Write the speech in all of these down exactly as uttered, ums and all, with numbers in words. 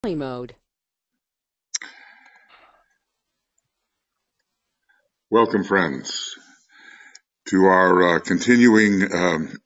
mode. Welcome, friends, to our uh, continuing um,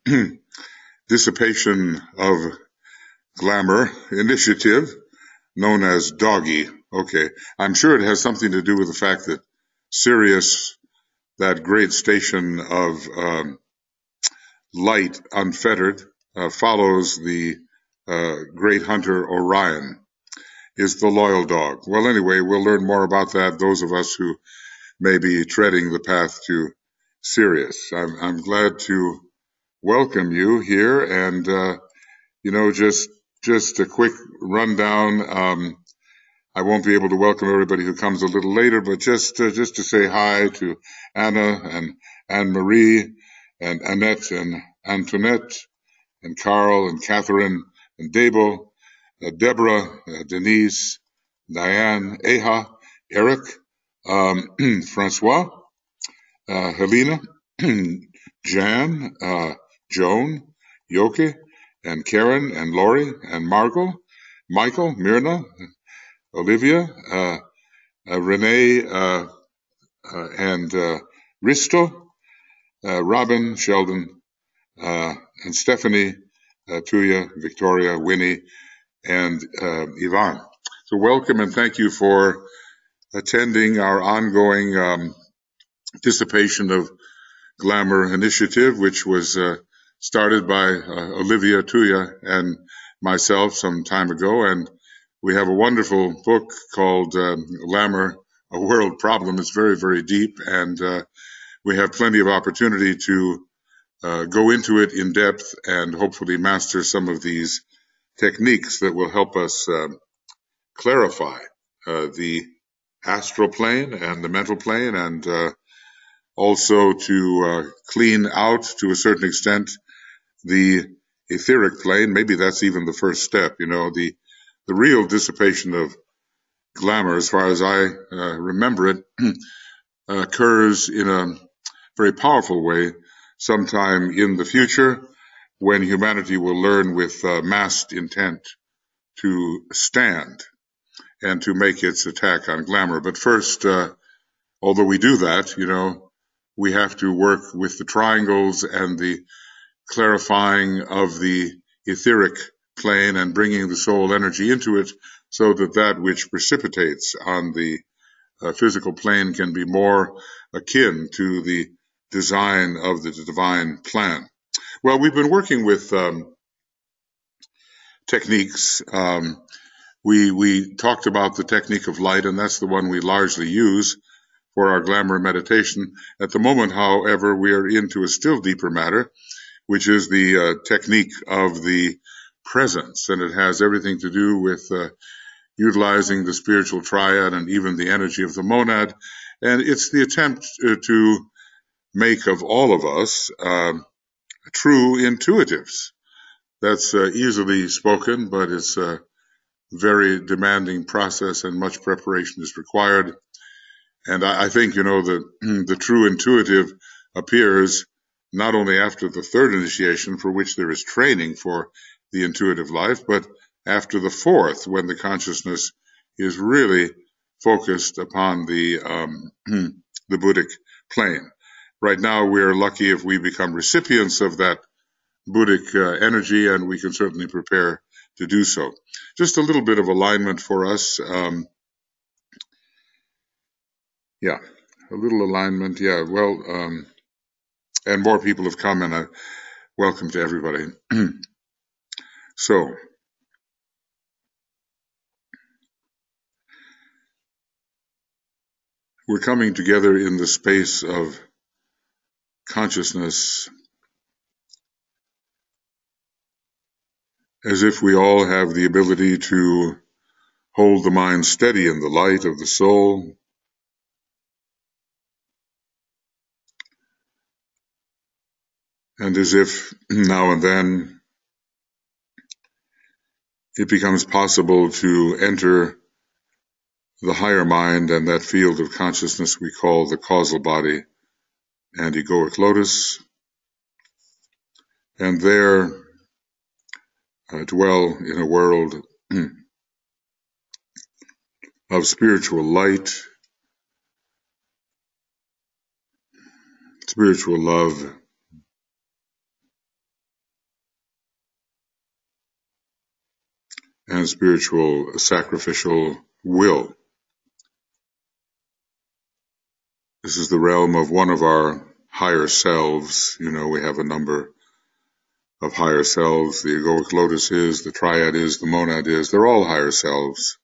dissipation of glamour initiative known as Doggy. Okay, I'm sure it has something to do with the fact that Sirius, that great station of um, light unfettered, uh, follows the uh, great hunter Orion, is the loyal dog. Well, anyway, we'll learn more about that, those of us who may be treading the path to Sirius. I'm, I'm glad to welcome you here, and uh, you know, just just a quick rundown. Um, I won't be able to welcome everybody who comes a little later, but just uh, just to say hi to Anna and Anne Marie and Annette and Antoinette and Carl and Catherine and Dabo, uh, Deborah, uh, Denise, Diane, Eha, Eric, um, Francois, uh, Helena, Jan, uh, Joan, Yoke, and Karen, and Lori, and Margot, Michael, Myrna, Olivia, uh, uh, Renee, uh, uh, and uh, Risto, uh, Robin, Sheldon, uh, and Stephanie, uh, Tuya, Victoria, Winnie, and uh, Yvonne. So welcome and thank you for attending our ongoing um, dissipation of glamour initiative, which was uh, started by uh, Olivia Tuya and myself some time ago. And we have a wonderful book called uh, Glamour, A World Problem. It's very, very deep, and uh, we have plenty of opportunity to uh, go into it in depth and hopefully master some of these techniques that will help us uh, clarify uh, the astral plane and the mental plane, and uh, also to uh, clean out, to a certain extent, the etheric plane. Maybe that's even the first step. You know, the the real dissipation of glamour, as far as I uh, remember it, occurs in a very powerful way sometime in the future, when humanity will learn with uh, massed intent to stand and to make its attack on glamour. But first, uh, although we do that, you know, we have to work with the triangles and the clarifying of the etheric plane and bringing the soul energy into it, so that that which precipitates on the uh, physical plane can be more akin to the design of the divine plan. Well, we've been working with um, techniques. Um, we we talked about the technique of light, and that's the one we largely use for our glamour meditation. At the moment, however, we are into a still deeper matter, which is the uh, technique of the presence, and it has everything to do with uh, utilizing the spiritual triad and even the energy of the monad. And it's the attempt uh, to make of all of us uh, true intuitives. That's uh, easily spoken, but it's a very demanding process, and much preparation is required. And I, I think, you know, the, the true intuitive appears not only after the third initiation, for which there is training for the intuitive life, but after the fourth, when the consciousness is really focused upon the um, the Buddhic plane. Right now, we're lucky if we become recipients of that Buddhic uh, energy, and we can certainly prepare to do so. Just a little bit of alignment for us. Um, yeah, a little alignment. Yeah, well, um, and more people have come, and uh, welcome to everybody. So, we're coming together in the space of consciousness as if we all have the ability to hold the mind steady in the light of the soul, and as if now and then it becomes possible to enter the higher mind and that field of consciousness we call the causal body and egoic lotus, and there uh, dwell in a world of spiritual light, spiritual love, and spiritual sacrificial will. This is the realm of one of our higher selves. You know, we have a number of higher selves. The egoic lotus is, the triad is, the monad is. They're all higher selves.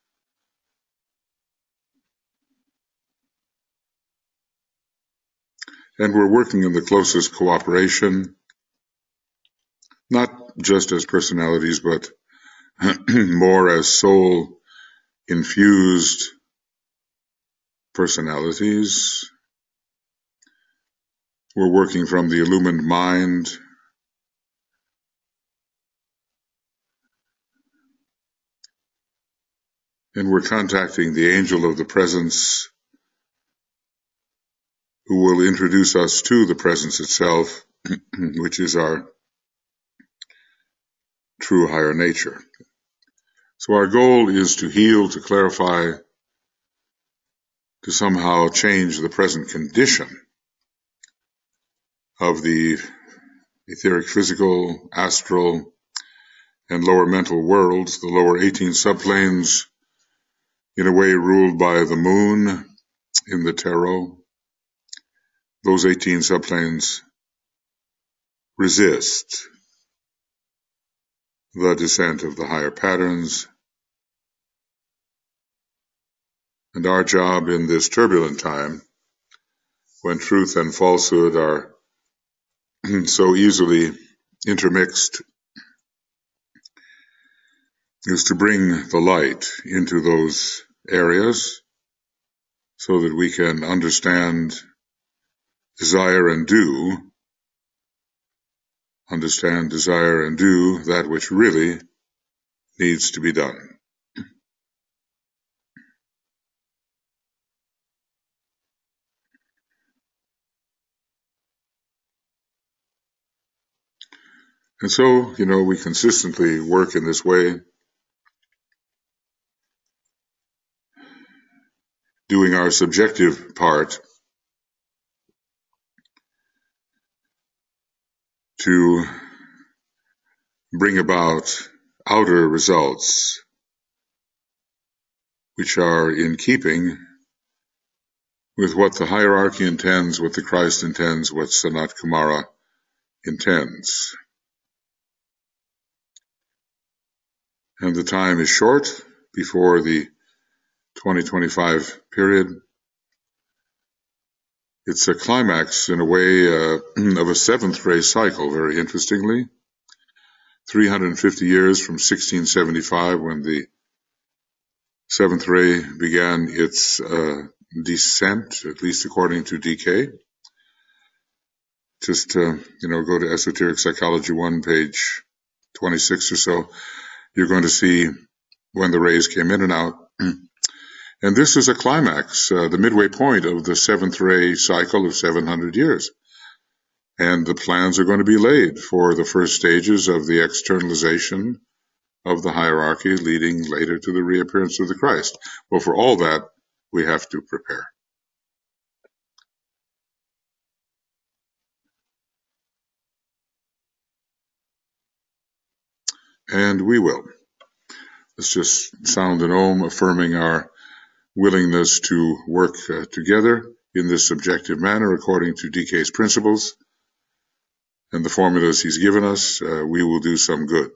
And we're working in the closest cooperation, not just as personalities, but more as soul-infused personalities. We're working from the illumined mind, and we're contacting the angel of the presence, who will introduce us to the presence itself, which is our true higher nature. So our goal is to heal, to clarify, to somehow change the present condition of the etheric, physical, astral, and lower mental worlds, the lower eighteen subplanes, in a way ruled by the moon in the tarot. Those eighteen subplanes resist the descent of the higher patterns. And our job in this turbulent time, when truth and falsehood are so easily intermixed, is to bring the light into those areas so that we can understand, desire, and do, understand, desire, and do that which really needs to be done. And so, you know, we consistently work in this way, doing our subjective part to bring about outer results which are in keeping with what the hierarchy intends, what the Christ intends, what Sanat Kumara intends. And the time is short before the twenty twenty-five period. It's a climax, in a way, uh, of a seventh ray cycle, very interestingly. three hundred fifty years from sixteen seventy-five, when the seventh ray began its uh, descent, at least according to D K. Just, uh, you know, go to Esoteric Psychology one, page twenty-six or so. You're going to see when the rays came in and out. And this is a climax, uh, the midway point of the seventh ray cycle of seven hundred years. And the plans are going to be laid for the first stages of the externalization of the hierarchy, leading later to the reappearance of the Christ. Well, for all that, we have to prepare. And we will. Let's just sound an ohm, affirming our willingness to work uh, together in this subjective manner according to D K's principles and the formulas he's given us. Uh, we will do some good.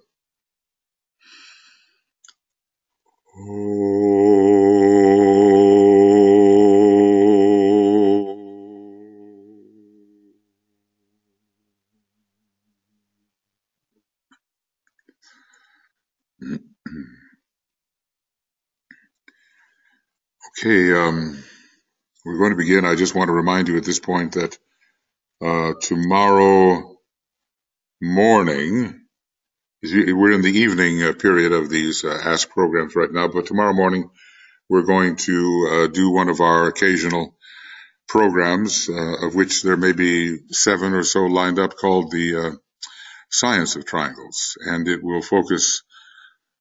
Okay, um, we're going to begin. I just want to remind you at this point that uh, tomorrow morning, we're in the evening uh, period of these uh, Ask programs right now, but tomorrow morning we're going to uh, do one of our occasional programs, uh, of which there may be seven or so lined up, called the uh, Science of Triangles, and it will focus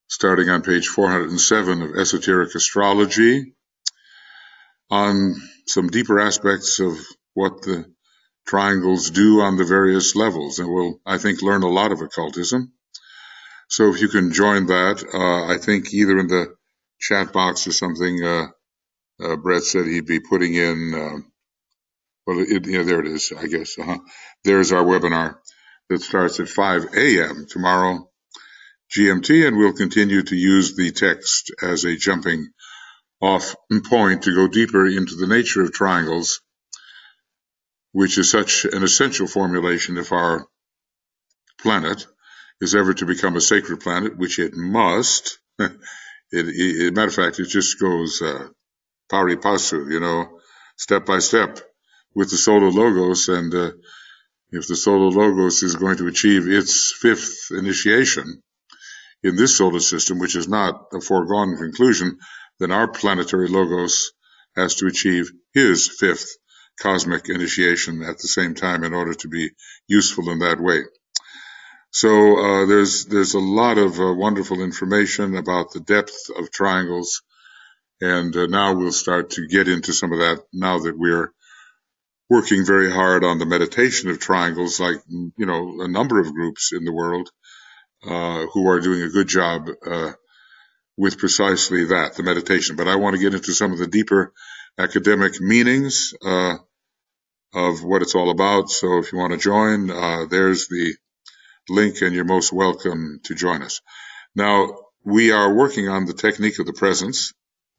starting on page four hundred seven of Esoteric Astrology, on some deeper aspects of what the triangles do on the various levels. And we'll, I think, learn a lot of occultism. So if you can join that, uh, I think either in the chat box or something, uh, uh, Brett said he'd be putting in, uh, well, it, yeah, there it is, I guess. Uh-huh. There's our webinar that starts at five a m tomorrow, G M T, and we'll continue to use the text as a jumping off point to go deeper into the nature of triangles, which is such an essential formulation if our planet is ever to become a sacred planet, which it must. it, it, matter of fact, it just goes uh, pari passu, you know, step by step with the Solar Logos. And uh, if the Solar Logos is going to achieve its fifth initiation in this solar system, which is not a foregone conclusion, then our planetary Logos has to achieve his fifth cosmic initiation at the same time in order to be useful in that way. So uh, there's there's a lot of uh, wonderful information about the depth of triangles, and uh, now we'll start to get into some of that now that we're working very hard on the meditation of triangles, like, you know, a number of groups in the world uh, who are doing a good job uh, with precisely that, the meditation. But I want to get into some of the deeper academic meanings uh, of what it's all about. So if you want to join, uh, there's the link, and you're most welcome to join us. Now, we are working on the technique of the presence,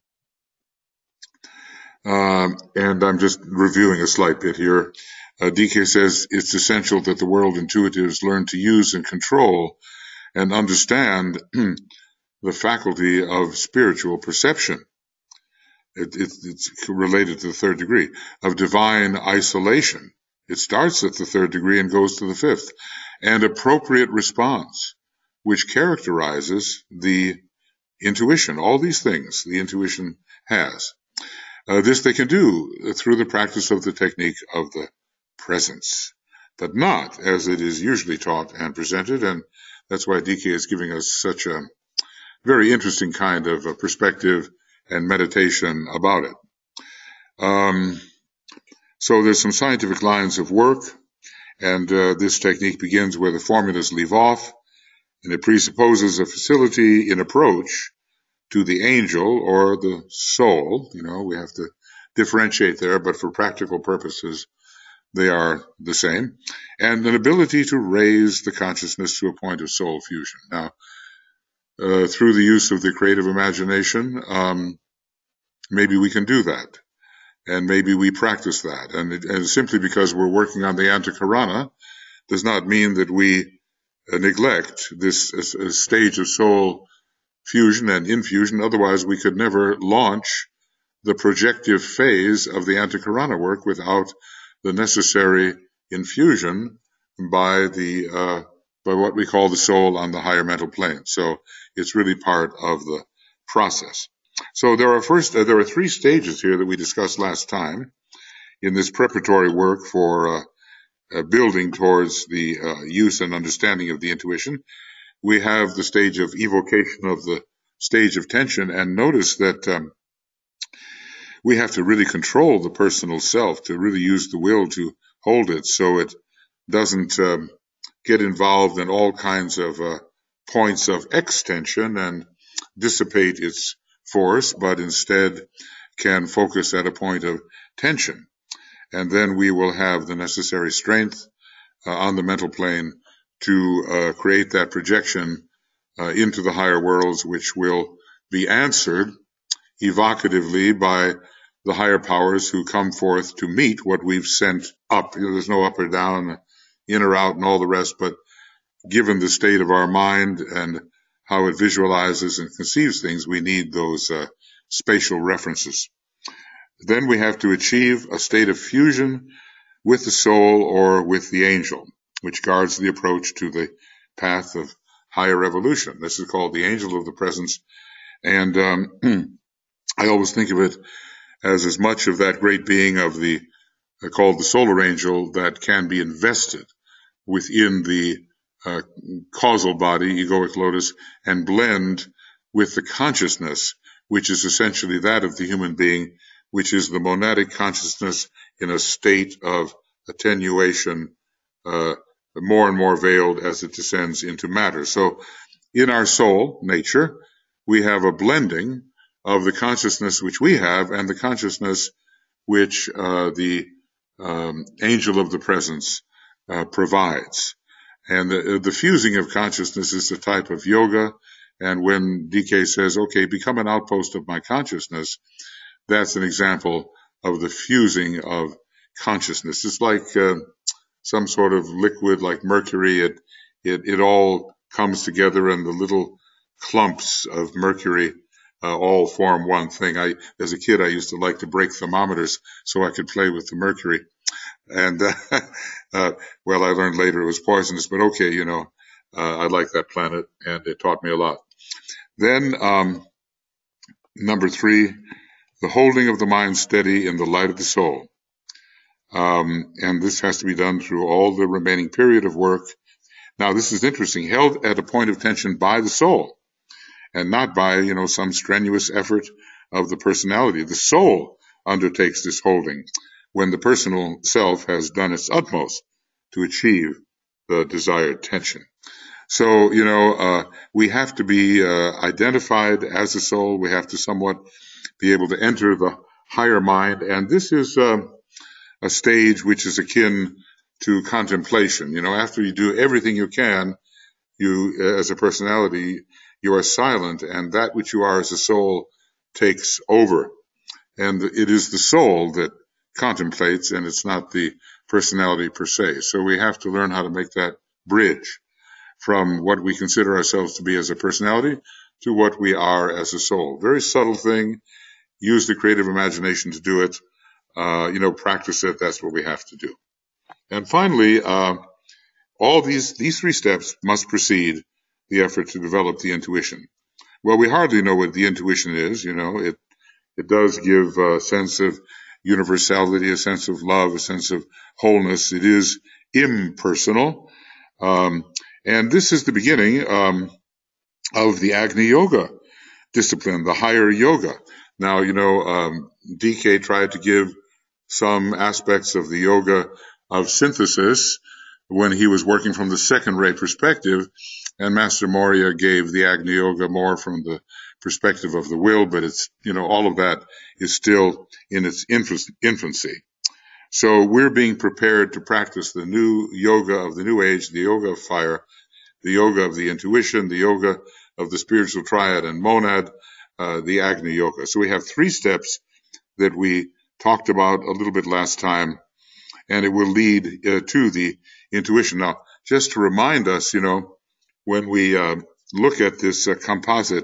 um, and I'm just reviewing a slight bit here. Uh, D K says it's essential that the world intuitives learn to use and control and understand the faculty of spiritual perception. It, it, it's related to the third degree of divine isolation. It starts at the third degree and goes to the fifth. And appropriate response, which characterizes the intuition. All these things the intuition has. Uh, this they can do through the practice of the technique of the presence, but not as it is usually taught and presented. And that's why D K is giving us such a very interesting kind of a perspective and meditation about it. Um, so there's some scientific lines of work. And uh, this technique begins where the formulas leave off, and it presupposes a facility in approach to the angel or the soul. You know, we have to differentiate there, but for practical purposes, they are the same. And an ability to raise the consciousness to a point of soul fusion. Now, uh, through the use of the creative imagination, um, maybe we can do that. And maybe we practice that. And, it, and simply because we're working on the Antakarana does not mean that we uh, neglect this uh, uh, stage of soul fusion and infusion. Otherwise, we could never launch the projective phase of the Antakarana work without the necessary infusion by the uh, by what we call the soul on the higher mental plane. So it's really part of the process. So there are first uh, there are three stages here that we discussed last time in this preparatory work for uh, uh, building towards the uh, use and understanding of the intuition. We have the stage of evocation of the stage of tension, and notice that um, we have to really control the personal self, to really use the will to hold it so it doesn't um, get involved in all kinds of uh, points of extension and dissipate its force, but instead can focus at a point of tension. And then we will have the necessary strength uh, on the mental plane to uh, create that projection uh, into the higher worlds, which will be answered evocatively by the higher powers who come forth to meet what we've sent up. You know, there's no up or down, in or out, and all the rest, but given the state of our mind and how it visualizes and conceives things, we need those uh, spatial references. Then we have to achieve a state of fusion with the soul or with the angel, which guards the approach to the path of higher evolution. This is called the angel of the presence. And um, I always think of it as as much of that great being of the uh, called the solar angel that can be invested within the uh, causal body, egoic lotus, and blend with the consciousness, which is essentially that of the human being, which is the monadic consciousness in a state of attenuation, uh, more and more veiled as it descends into matter. So in our soul, nature, we have a blending of the consciousness which we have and the consciousness which uh, the um, angel of the presence uh, provides. And the, the fusing of consciousness is the type of yoga. And when D K says, okay, become an outpost of my consciousness, that's an example of the fusing of consciousness. It's like uh, some sort of liquid like mercury. It, it, it all comes together, and the little clumps of mercury uh, all form one thing. I, as a kid, I used to like to break thermometers so I could play with the mercury. And, uh, uh, well, I learned later it was poisonous, but okay, you know, uh, I like that planet, and it taught me a lot. Then, um, number three, the holding of the mind steady in the light of the soul. Um, and this has to be done through all the remaining period of work. Now, this is interesting, held at a point of tension by the soul, and not by, you know, some strenuous effort of the personality. The soul undertakes this holding when the personal self has done its utmost to achieve the desired tension. So, you know, uh, we have to be uh, identified as a soul. We have to somewhat be able to enter the higher mind. And this is uh, a stage which is akin to contemplation. You know, after you do everything you can, you, as a personality, you are silent, and that which you are as a soul takes over. And it is the soul that contemplates, and it's not the personality per se. So we have to learn how to make that bridge from what we consider ourselves to be as a personality to what we are as a soul. Very subtle thing. Use the creative imagination to do it. Uh, you know, practice it. That's what we have to do. And finally, uh, all these, these three steps must precede the effort to develop the intuition. Well, we hardly know what the intuition is. You know, it, it does give a sense of universality, a sense of love, a sense of wholeness. It is impersonal. Um, and this is the beginning um, of the Agni Yoga discipline, the higher yoga. Now, you know, um, D K tried to give some aspects of the yoga of synthesis when he was working from the second ray perspective, and Master Morya gave the Agni Yoga more from the perspective of the will, but it's, you know, all of that is still in its infancy. So we're being prepared to practice the new yoga of the new age, the yoga of fire, the yoga of the intuition, the yoga of the spiritual triad and monad, uh, the Agni Yoga. So we have three steps that we talked about a little bit last time, and it will lead uh, to the intuition. Now, just to remind us, you know, when we uh, look at this uh, composite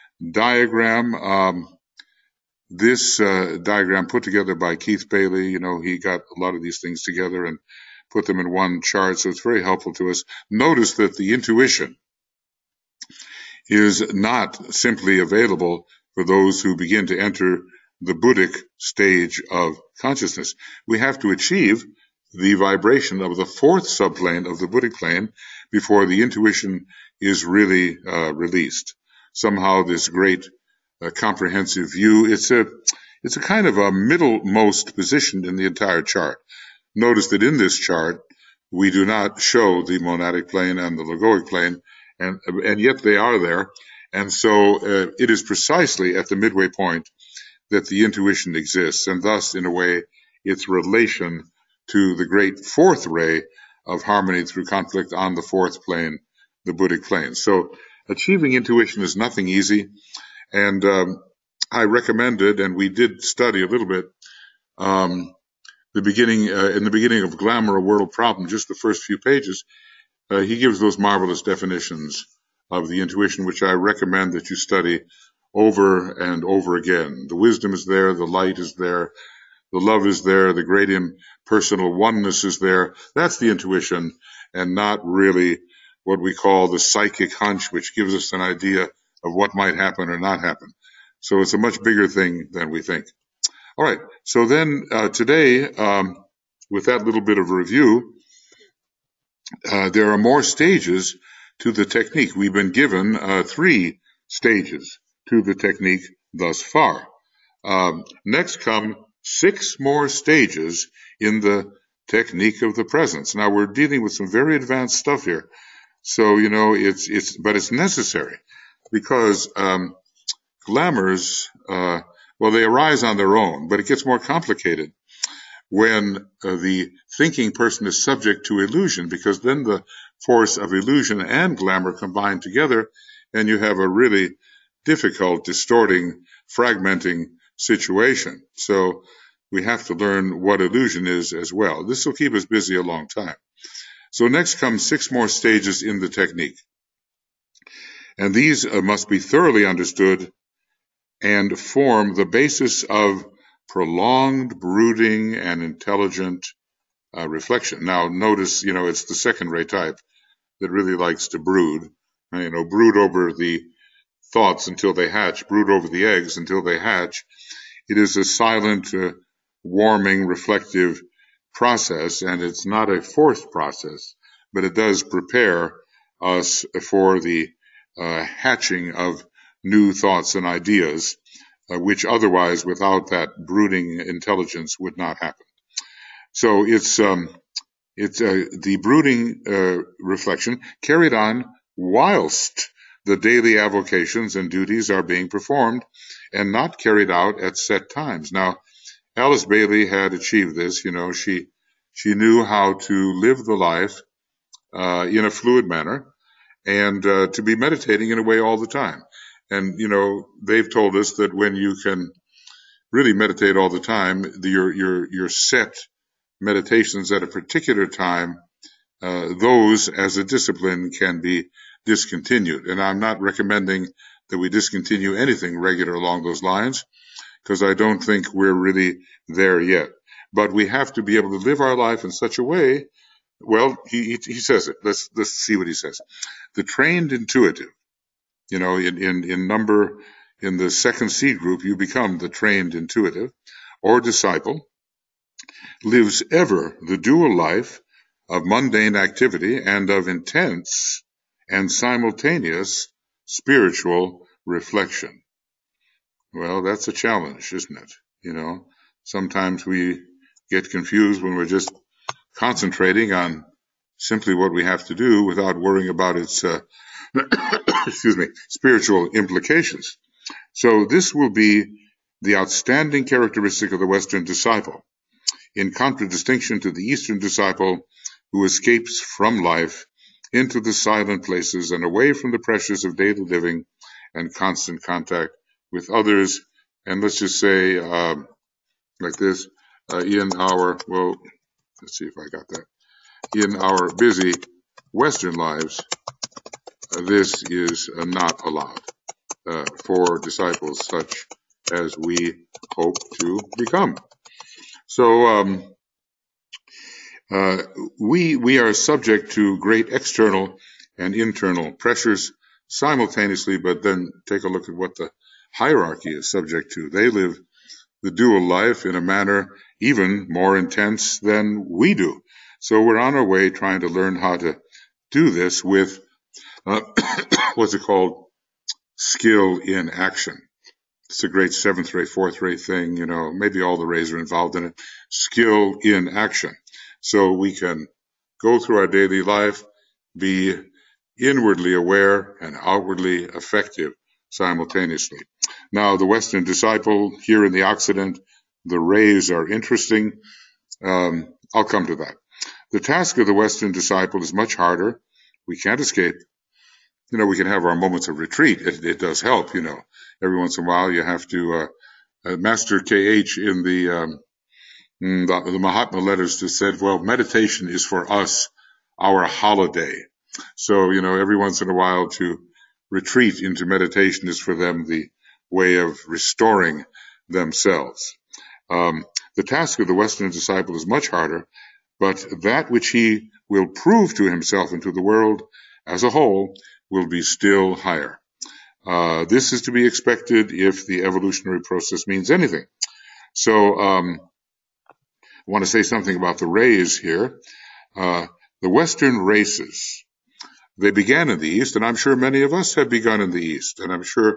diagram, um, this uh, diagram put together by Keith Bailey, you know, he got a lot of these things together and put them in one chart, so it's very helpful to us. Notice that the intuition is not simply available for those who begin to enter the Buddhic stage of consciousness. We have to achieve the vibration of the fourth subplane of the Buddhic plane before the intuition is really uh, released. Somehow this great uh, comprehensive view, it's a, it's a kind of a middlemost position in the entire chart. Notice that in this chart, we do not show the monadic plane and the logoic plane, and, and yet they are there. And so uh, it is precisely at the midway point that the intuition exists, and thus, in a way, its relation to the great fourth ray of harmony through conflict on the fourth plane, the Buddhic plane. So achieving intuition is nothing easy, and um, I recommended, and we did study a little bit, um, the beginning uh, in the beginning of Glamour, A World Problem, just the first few pages, uh, he gives those marvelous definitions of the intuition, which I recommend that you study over and over again. The wisdom is there, the light is there, the love is there, the great impersonal oneness is there. That's the intuition, and not really what we call the psychic hunch, which gives us an idea of what might happen or not happen. So it's a much bigger thing than we think. All right, so then uh, today, um, with that little bit of review, uh, there are more stages to the technique. We've been given uh, three stages. to the technique thus far. Um, next come six more stages in the technique of the presence. Now we're dealing with some very advanced stuff here. So, you know, it's, it's, but it's necessary because, um, glamours, uh, well, they arise on their own, but it gets more complicated when uh, the thinking person is subject to illusion, because then the force of illusion and glamour combine together, and you have a really difficult, distorting, fragmenting situation. So we have to learn what illusion is as well. This will keep us busy a long time. So next comes six more stages in the technique. And these uh, must be thoroughly understood and form the basis of prolonged brooding and intelligent uh, reflection. Now, notice, you know, it's the second-rate type that really likes to brood, you know, brood over the thoughts until they hatch, brood over the eggs until they hatch. It is a silent, uh, warming, reflective process, and it's not a forced process, but it does prepare us for the uh, hatching of new thoughts and ideas, uh, which otherwise, without that brooding intelligence, would not happen. So it's um, it's uh, the brooding uh, reflection carried on whilst the daily avocations and duties are being performed, and not carried out at set times. Now, Alice Bailey had achieved this. You know, she she knew how to live the life uh, in a fluid manner, and uh, to be meditating in a way all the time. And, you know, they've told us that when you can really meditate all the time, the, your, your, your set meditations at a particular time, uh, those as a discipline can be discontinued. And I'm not recommending that we discontinue anything regular along those lines, because I don't think we're really there yet. But we have to be able to live our life in such a way. Well, he, he says it. Let's, let's see what he says. The trained intuitive, you know, in, in, in number, in the second C group, you become the trained intuitive or disciple, lives ever the dual life of mundane activity and of intense and simultaneous spiritual reflection. Well, that's a challenge, isn't it? You know, sometimes we get confused when we're just concentrating on simply what we have to do without worrying about its, uh, excuse me, spiritual implications. So this will be the outstanding characteristic of the Western disciple, in contradistinction to the Eastern disciple who escapes from life into the silent places and away from the pressures of daily living and constant contact with others. And let's just say, um, like this, uh, in our, well, let's see if I got that, in our busy Western lives, uh, this is uh, not allowed uh, for disciples such as we hope to become. So um, uh, we we are subject to great external and internal pressures simultaneously, but then take a look at what the hierarchy is subject to. They live the dual life in a manner even more intense than we do. So we're on our way trying to learn how to do this with uh, what's it called? Skill in action. It's a great seventh rate, fourth rate thing, you know, maybe all the rays are involved in it. Skill in action. So we can go through our daily life, be inwardly aware and outwardly effective simultaneously. Now, the Western disciple here in the Occident, the rays are interesting. Um, I'll come to that. The task of the Western disciple is much harder. We can't escape. You know, we can have our moments of retreat. It, it does help, you know. Every once in a while you have to, uh, uh, Master K H in the, um, the, the Mahatma letters just said, well, meditation is for us our holiday. So, you know, every once in a while to retreat into meditation is for them the way of restoring themselves. Um, the task of the Western disciple is much harder, but that which he will prove to himself and to the world as a whole will be still higher. Uh, this is to be expected if the evolutionary process means anything. So um, I want to say something about the rays here. Uh, the Western races, they began in the East, and I'm sure many of us have begun in the East, and I'm sure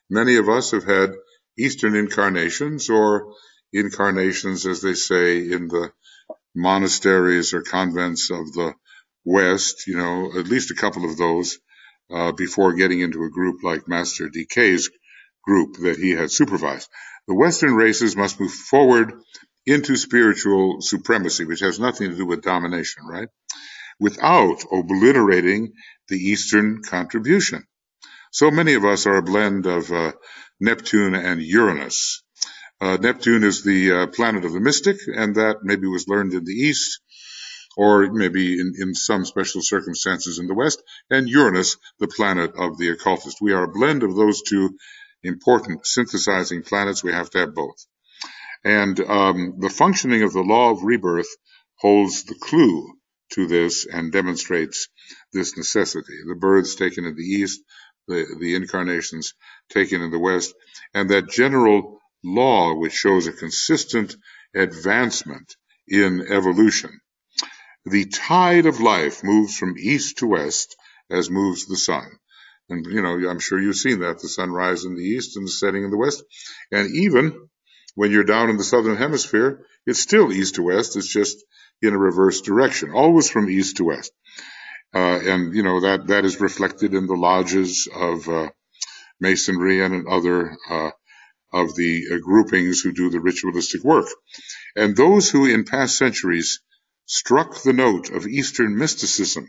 Many of us have had Eastern incarnations, or incarnations, as they say, in the monasteries or convents of the West, you know, at least a couple of those, uh, before getting into a group like Master D K's group that he had supervised. The Western races must move forward into spiritual supremacy, which has nothing to do with domination, right? Without obliterating the Eastern contribution. So many of us are a blend of uh, Neptune and Uranus. Uh, Neptune is the uh, planet of the mystic, and that maybe was learned in the East, or maybe in, in some special circumstances in the West, and Uranus, the planet of the occultist. We are a blend of those two important synthesizing planets. We have to have both. And um, the functioning of the law of rebirth holds the clue to this and demonstrates this necessity. The births taken in the East, the, the incarnations taken in the West, and that general law which shows a consistent advancement in evolution. The tide of life moves from east to west as moves the sun. And, you know, I'm sure you've seen that, the sunrise in the east and the setting in the west. And even when you're down in the southern hemisphere, it's still east to west. It's just in a reverse direction, always from east to west. Uh, and, you know, that, that is reflected in the lodges of uh, Masonry and in other uh, of the uh, groupings who do the ritualistic work. And those who in past centuries struck the note of Eastern mysticism,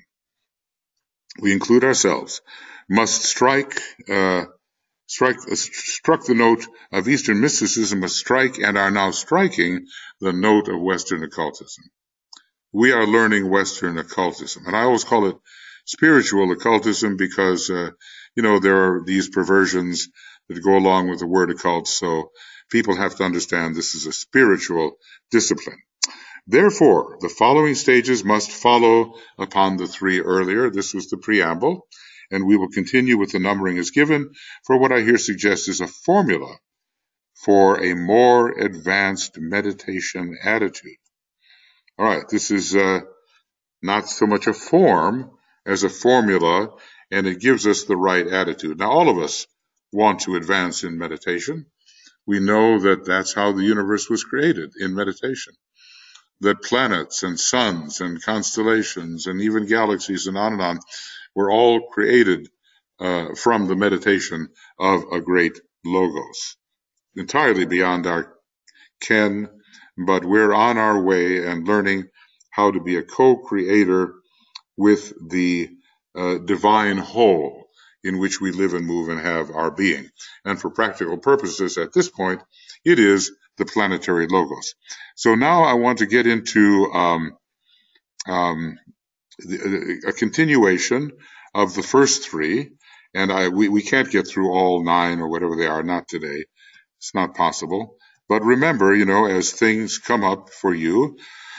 we include ourselves, must strike, uh, strike, uh, struck the note of Eastern mysticism, must strike and are now striking the note of Western occultism. We are learning Western occultism, and I always call it spiritual occultism because, uh, you know, there are these perversions that go along with the word occult, so people have to understand this is a spiritual discipline. Therefore, the following stages must follow upon the three earlier. This was the preamble, and we will continue with the numbering as given, for what I here suggest is a formula for a more advanced meditation attitude. All right, this is uh, not so much a form as a formula, and it gives us the right attitude. Now, all of us want to advance in meditation. We know that that's how the universe was created, in meditation. That planets and suns and constellations and even galaxies and on and on were all created uh, from the meditation of a great logos, entirely beyond our ken, but we're on our way and learning how to be a co-creator with the uh, divine whole in which we live and move and have our being. And for practical purposes at this point, it is the planetary logos. So now I want to get into um, um, the, a continuation of the first three, and I we, we can't get through all nine or whatever they are, not today. It's not possible. But remember, you know, as things come up for you,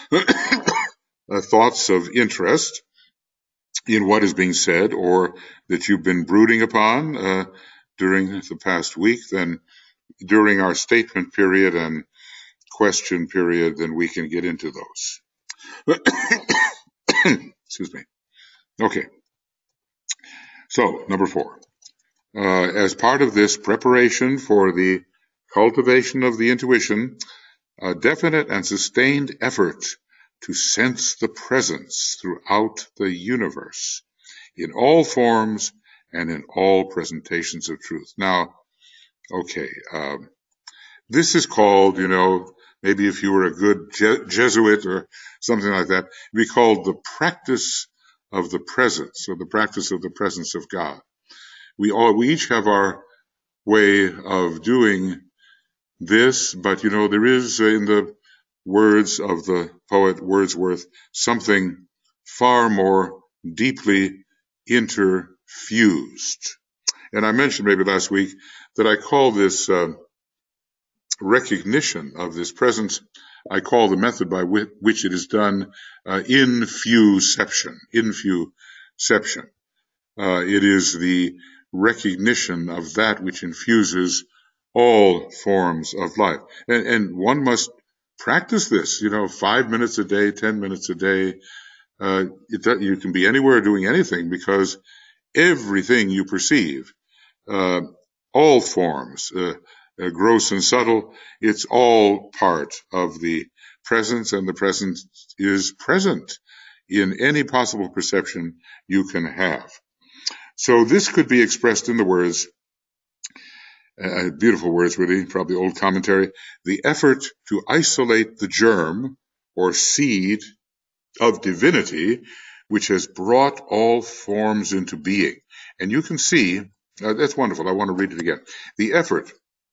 uh, thoughts of interest in what is being said or that you've been brooding upon uh, during the past week, then during our statement period and question period, then we can get into those. Excuse me. Okay. So, number four. Uh, as part of this preparation for the cultivation of the intuition, a definite and sustained effort to sense the presence throughout the universe in all forms and in all presentations of truth. Now, okay, um, this is called, you know, maybe if you were a good Je- Jesuit or something like that, it'd be called the practice of the presence, or the practice of the presence of God. We all, we each have our way of doing this, but, you know, there is, uh, in the words of the poet Wordsworth, something far more deeply interfused. And I mentioned maybe last week that I call this uh, recognition of this presence, I call the method by whi- which it is done uh, infuception. Infuception. Uh, it is the recognition of that which infuses all forms of life. And, and one must practice this, you know, five minutes a day, ten minutes a day. Uh, it, you can be anywhere doing anything, because everything you perceive, uh, all forms, uh, uh, gross and subtle. It's all part of the presence, and the presence is present in any possible perception you can have. So this could be expressed in the words, uh, beautiful words really, probably old commentary, the effort to isolate the germ or seed of divinity which has brought all forms into being. And you can see, uh, that's wonderful, I want to read it again. The effort,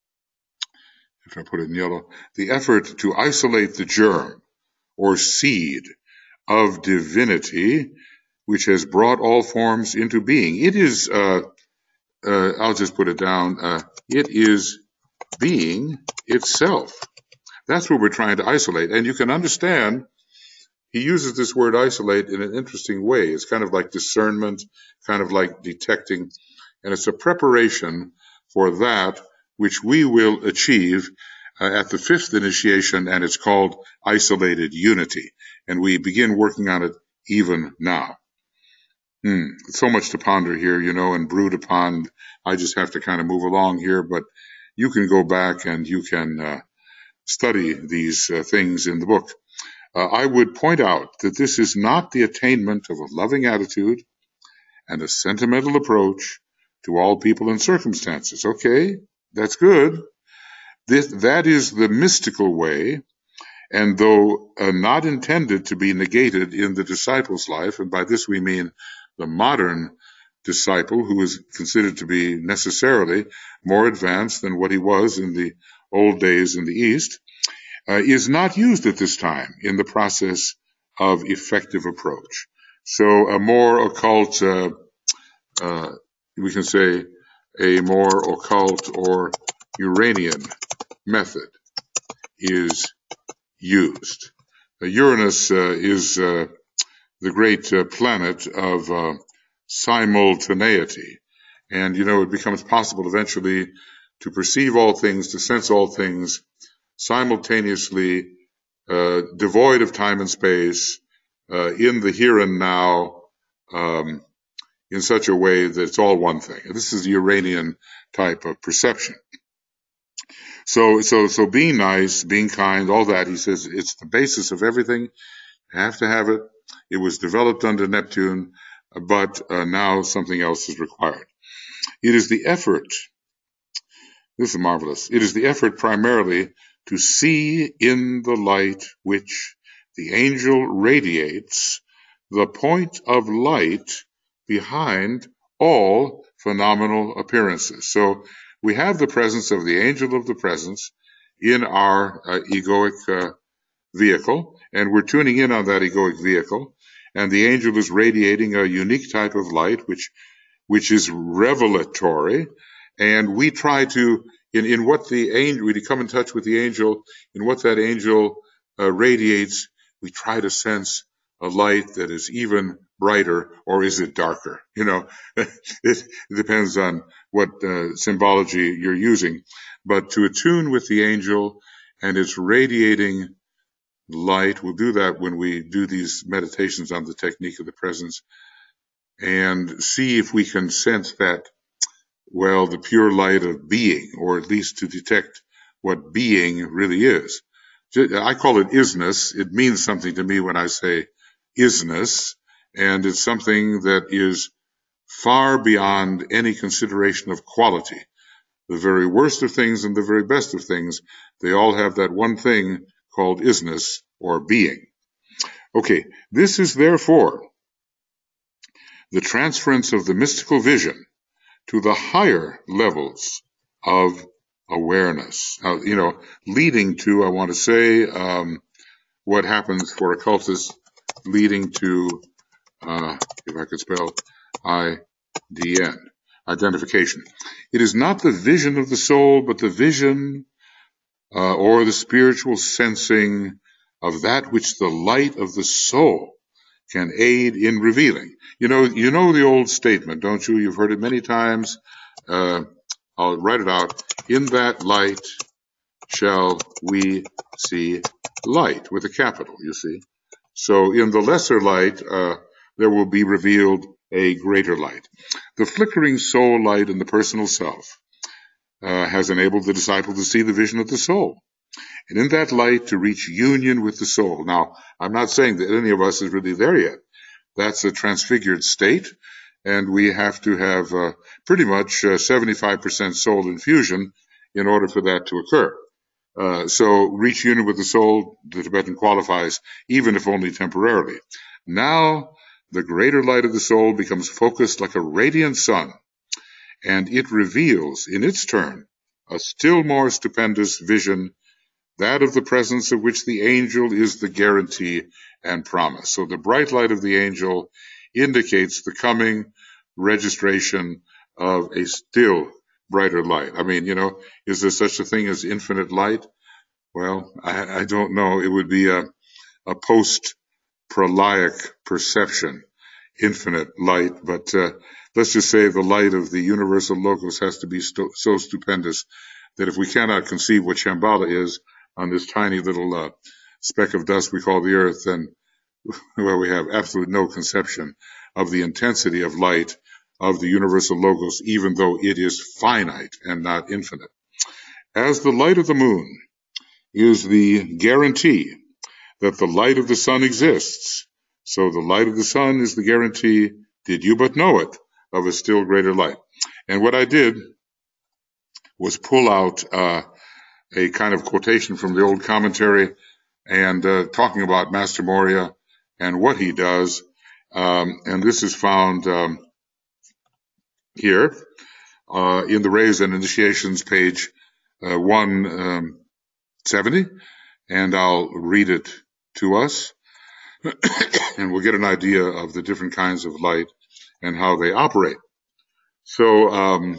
if I put it in yellow, the effort to isolate the germ or seed of divinity which has brought all forms into being. It is, uh, uh, I'll just put it down, uh, it is being itself. That's what we're trying to isolate. And you can understand, he uses this word isolate in an interesting way. It's kind of like discernment, kind of like detecting, and it's a preparation for that which we will achieve uh, at the fifth initiation, and it's called isolated unity. And we begin working on it even now. Hmm, so much to ponder here, you know, and brood upon. I just have to kind of move along here, but you can go back and you can uh, study these uh, things in the book. Uh, I would point out that this is not the attainment of a loving attitude and a sentimental approach to all people and circumstances. Okay, that's good. This, that is the mystical way, and though uh, not intended to be negated in the disciple's life, and by this we mean the modern disciple, who is considered to be necessarily more advanced than what he was in the old days in the East, uh, is not used at this time in the process of effective approach. So a more occult, uh, uh, we can say a more occult or Uranian method is used. Uh, Uranus uh, is uh, the great uh, planet of uh, simultaneity. And, you know, it becomes possible eventually to perceive all things, to sense all things simultaneously, uh, devoid of time and space, uh, in the here and now, um, in such a way that it's all one thing. This is the Uranian type of perception. So, so, so being nice, being kind, all that, he says, it's the basis of everything. You have to have it. It was developed under Neptune, but uh, now something else is required. It is the effort, this is marvelous, it is the effort primarily to see in the light which the angel radiates the point of light behind all phenomenal appearances. So we have the presence of the angel of the presence in our uh, egoic uh, vehicle, and we're tuning in on that egoic vehicle, and the angel is radiating a unique type of light which which is revelatory, and we try to, in, in what the angel, we come in touch with the angel, in what that angel uh, radiates, we try to sense a light that is even brighter, or is it darker? You know, it, it depends on what uh, symbology you're using. But to attune with the angel and its radiating light, we'll do that when we do these meditations on the technique of the presence, and see if we can sense that, well, the pure light of being, or at least to detect what being really is. I call it isness. It means something to me when I say isness, and it's something that is far beyond any consideration of quality. The very worst of things and the very best of things, they all have that one thing called isness, or being. Okay, this is therefore the transference of the mystical vision to the higher levels of awareness. Uh, you know, leading to, I want to say, um, what happens for occultists, leading to, uh, if I could spell, I D N, identification. It is not the vision of the soul, but the vision uh, or the spiritual sensing of that which the light of the soul can aid in revealing. You know, you know the old statement, don't you? You've heard it many times. Uh, I'll write it out. In that light shall we see light, with a capital, you see. So in the lesser light, uh, there will be revealed a greater light. The flickering soul light in the personal self uh, has enabled the disciple to see the vision of the soul, and in that light to reach union with the soul. Now, I'm not saying that any of us is really there yet. That's a transfigured state, and we have to have uh, pretty much uh, seventy-five percent soul infusion in order for that to occur. Uh, so reach union with the soul, the Tibetan qualifies, even if only temporarily. Now, the greater light of the soul becomes focused like a radiant sun, and it reveals, in its turn, a still more stupendous vision, that of the presence of which the angel is the guarantee and promise. So the bright light of the angel indicates the coming registration of a still brighter light. I mean, you know, is there such a thing as infinite light? Well, I, I don't know. It would be a, a post-prolaic perception, infinite light, but uh, let's just say the light of the universal logos has to be sto- so stupendous that if we cannot conceive what Shambhala is on this tiny little uh, speck of dust we call the earth, then well, we have absolutely no conception of the intensity of light of the universal logos, even though it is finite and not infinite. As the light of the moon is the guarantee that the light of the sun exists, so the light of the sun is the guarantee, did you but know it, of a still greater light. And what I did was pull out uh, a kind of quotation from the old commentary and uh, talking about Master Morya and what he does. Um, and this is found um, here uh, in the Rays and Initiations, page uh, one seventy, and I'll read it to us, and we'll get an idea of the different kinds of light and how they operate. So um,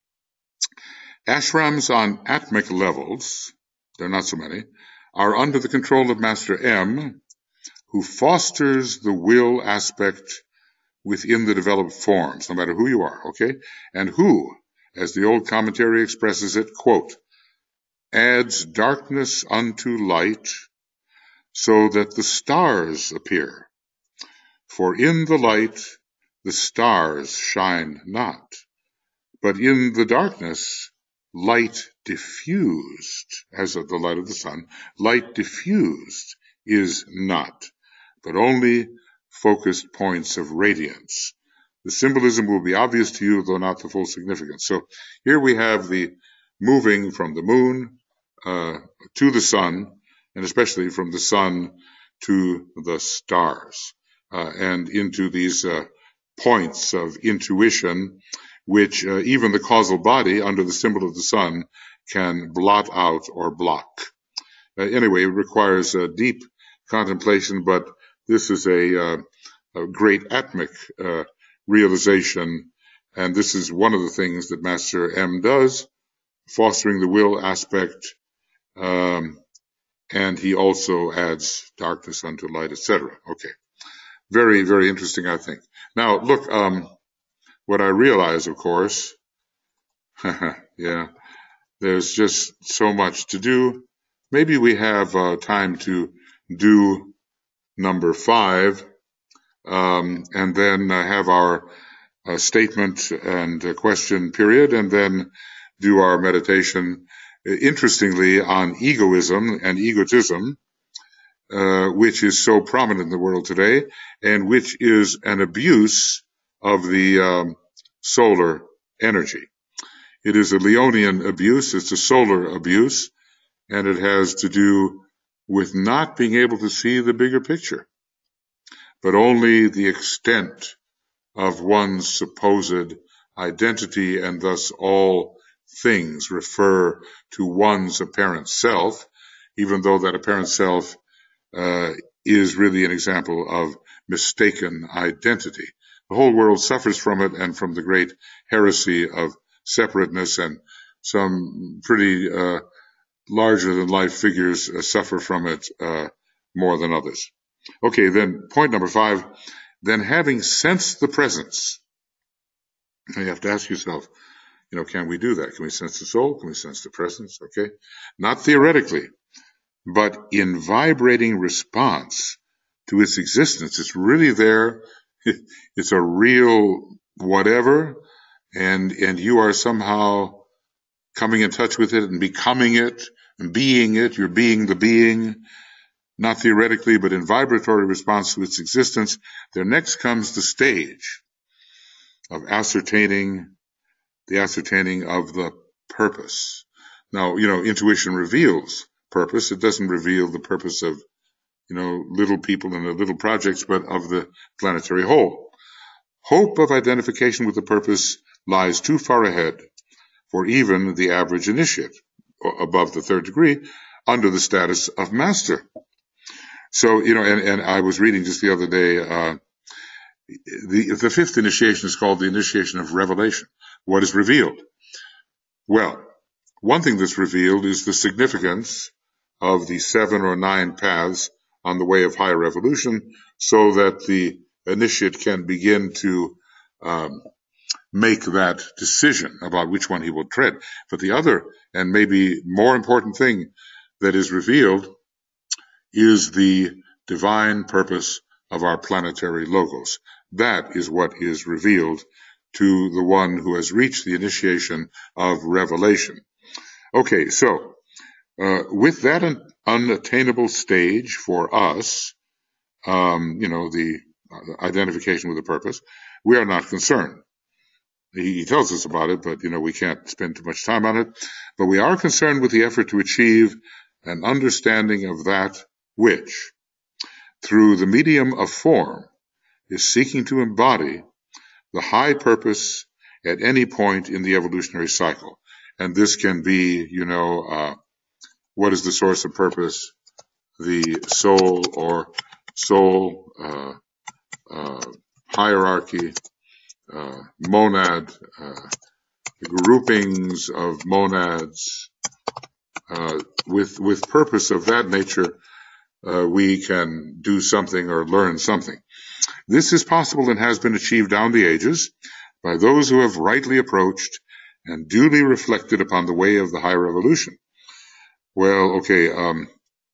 ashrams on atmic levels, there are not so many, are under the control of Master M, who fosters the will aspect within the developed forms, no matter who you are, okay? And who, as the old commentary expresses it, quote, adds darkness unto light so that the stars appear. For in the light the stars shine not, but in the darkness light diffused, as of the light of the sun, light diffused is not, but only focused points of radiance. The symbolism will be obvious to you, though not the full significance. So here we have the moving from the moon uh, to the sun, and especially from the sun to the stars, uh, and into these uh, points of intuition, which uh, even the causal body, under the symbol of the sun, can blot out or block. Uh, anyway, it requires uh, deep contemplation, but this is a, uh, a great atmic uh, realization, and this is one of the things that Master M does, fostering the will aspect, um, and he also adds darkness unto light, et cetera. Okay, very, very interesting, I think. Now, look, um, what I realize, of course, yeah, there's just so much to do. Maybe we have uh, time to do number five, um, and then uh, have our uh, statement and uh, question period, and then do our meditation, uh, interestingly, on egoism and egotism, uh, which is so prominent in the world today, and which is an abuse of the um, solar energy. It is a Leonian abuse, it's a solar abuse, and it has to do with not being able to see the bigger picture, but only the extent of one's supposed identity, and thus all things refer to one's apparent self, even though that apparent self uh, is really an example of mistaken identity. The whole world suffers from it, and from the great heresy of separateness, and some pretty uh, larger-than-life figures uh, suffer from it uh, more than others. Okay, then point number five, then having sensed the presence, you have to ask yourself, you know, can we do that? Can we sense the soul? Can we sense the presence? Okay, not theoretically, but in vibrating response to its existence. It's really there. It's a real whatever, and and you are somehow coming in touch with it and becoming it and being it. You're being the being, not theoretically, but in vibratory response to its existence. There next comes the stage of ascertaining, the ascertaining of the purpose. Now, you know, intuition reveals purpose. It doesn't reveal the purpose of, you know, little people and the little projects, but of the planetary whole. Hope of identification with the purpose lies too far ahead for even the average initiate, above the third degree, under the status of master. So, you know, and, and I was reading just the other day, uh, the, the fifth initiation is called the initiation of revelation. What is revealed? Well, one thing that's revealed is the significance of the seven or nine paths on the way of higher evolution, so that the initiate can begin to um, make that decision about which one he will tread. But the other, and maybe more important thing that is revealed, is the divine purpose of our planetary logos. That is what is revealed to the one who has reached the initiation of revelation. Okay, so uh, with that un- unattainable stage for us, um, you know, the uh, identification with the purpose, we are not concerned. He, he tells us about it, but, you know, we can't spend too much time on it. But we are concerned with the effort to achieve an understanding of that which, through the medium of form, is seeking to embody the high purpose at any point in the evolutionary cycle. And this can be, you know, uh, what is the source of purpose? The soul or soul uh, uh, hierarchy, uh, monad, uh, groupings of monads. Uh, with with purpose of that nature, uh, we can do something or learn something. This is possible and has been achieved down the ages by those who have rightly approached and duly reflected upon the way of the higher evolution. Well, okay, um,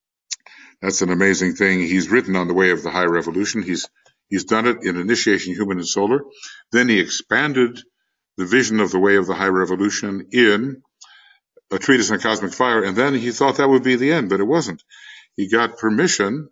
that's an amazing thing. He's written on the way of the higher evolution. He's he's done it in Initiation Human and Solar. Then he expanded the vision of the way of the higher evolution in a treatise on cosmic fire, and then he thought that would be the end, but it wasn't. He got permission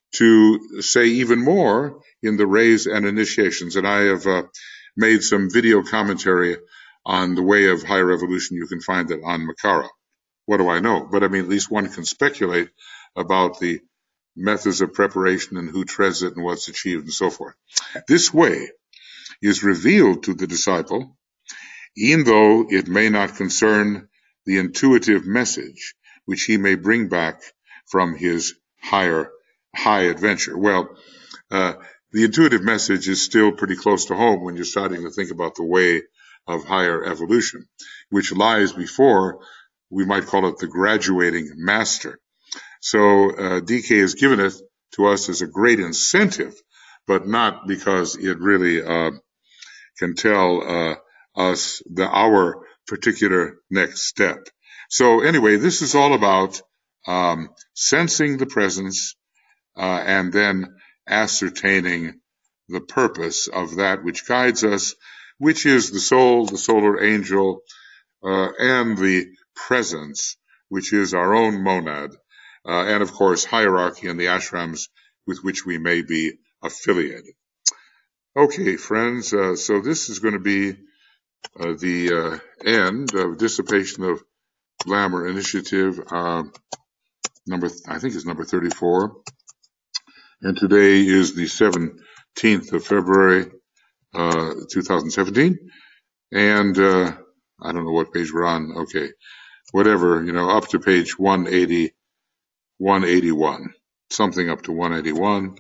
to say even more in the rays and initiations, and I have uh, made some video commentary on the way of higher evolution. You can find it on Makara. What do I know? But I mean, at least one can speculate about the methods of preparation and who treads it and what's achieved and so forth. This way is revealed to the disciple, even though it may not concern the intuitive message which he may bring back from his higher high adventure. Well, uh, the intuitive message is still pretty close to home when you're starting to think about the way of higher evolution, which lies before, we might call it the graduating master. So uh, D K has given it to us as a great incentive, but not because it really uh, can tell uh, us the our particular next step. So anyway, this is all about um, sensing the presence uh, and then ascertaining the purpose of that which guides us, which is the soul, the solar angel, uh, and the presence, which is our own monad, uh, and of course hierarchy and the ashrams with which we may be affiliated. Okay, friends, uh, so this is going to be uh, the uh, end of Dissipation of Glamour Initiative, uh, number I think it's number thirty-four, and today is the seventeenth of February, uh, two thousand seventeen, and uh, I don't know what page we're on. Okay, whatever, you know, up to page one eighty, one eighty-one, something up to one eighty-one.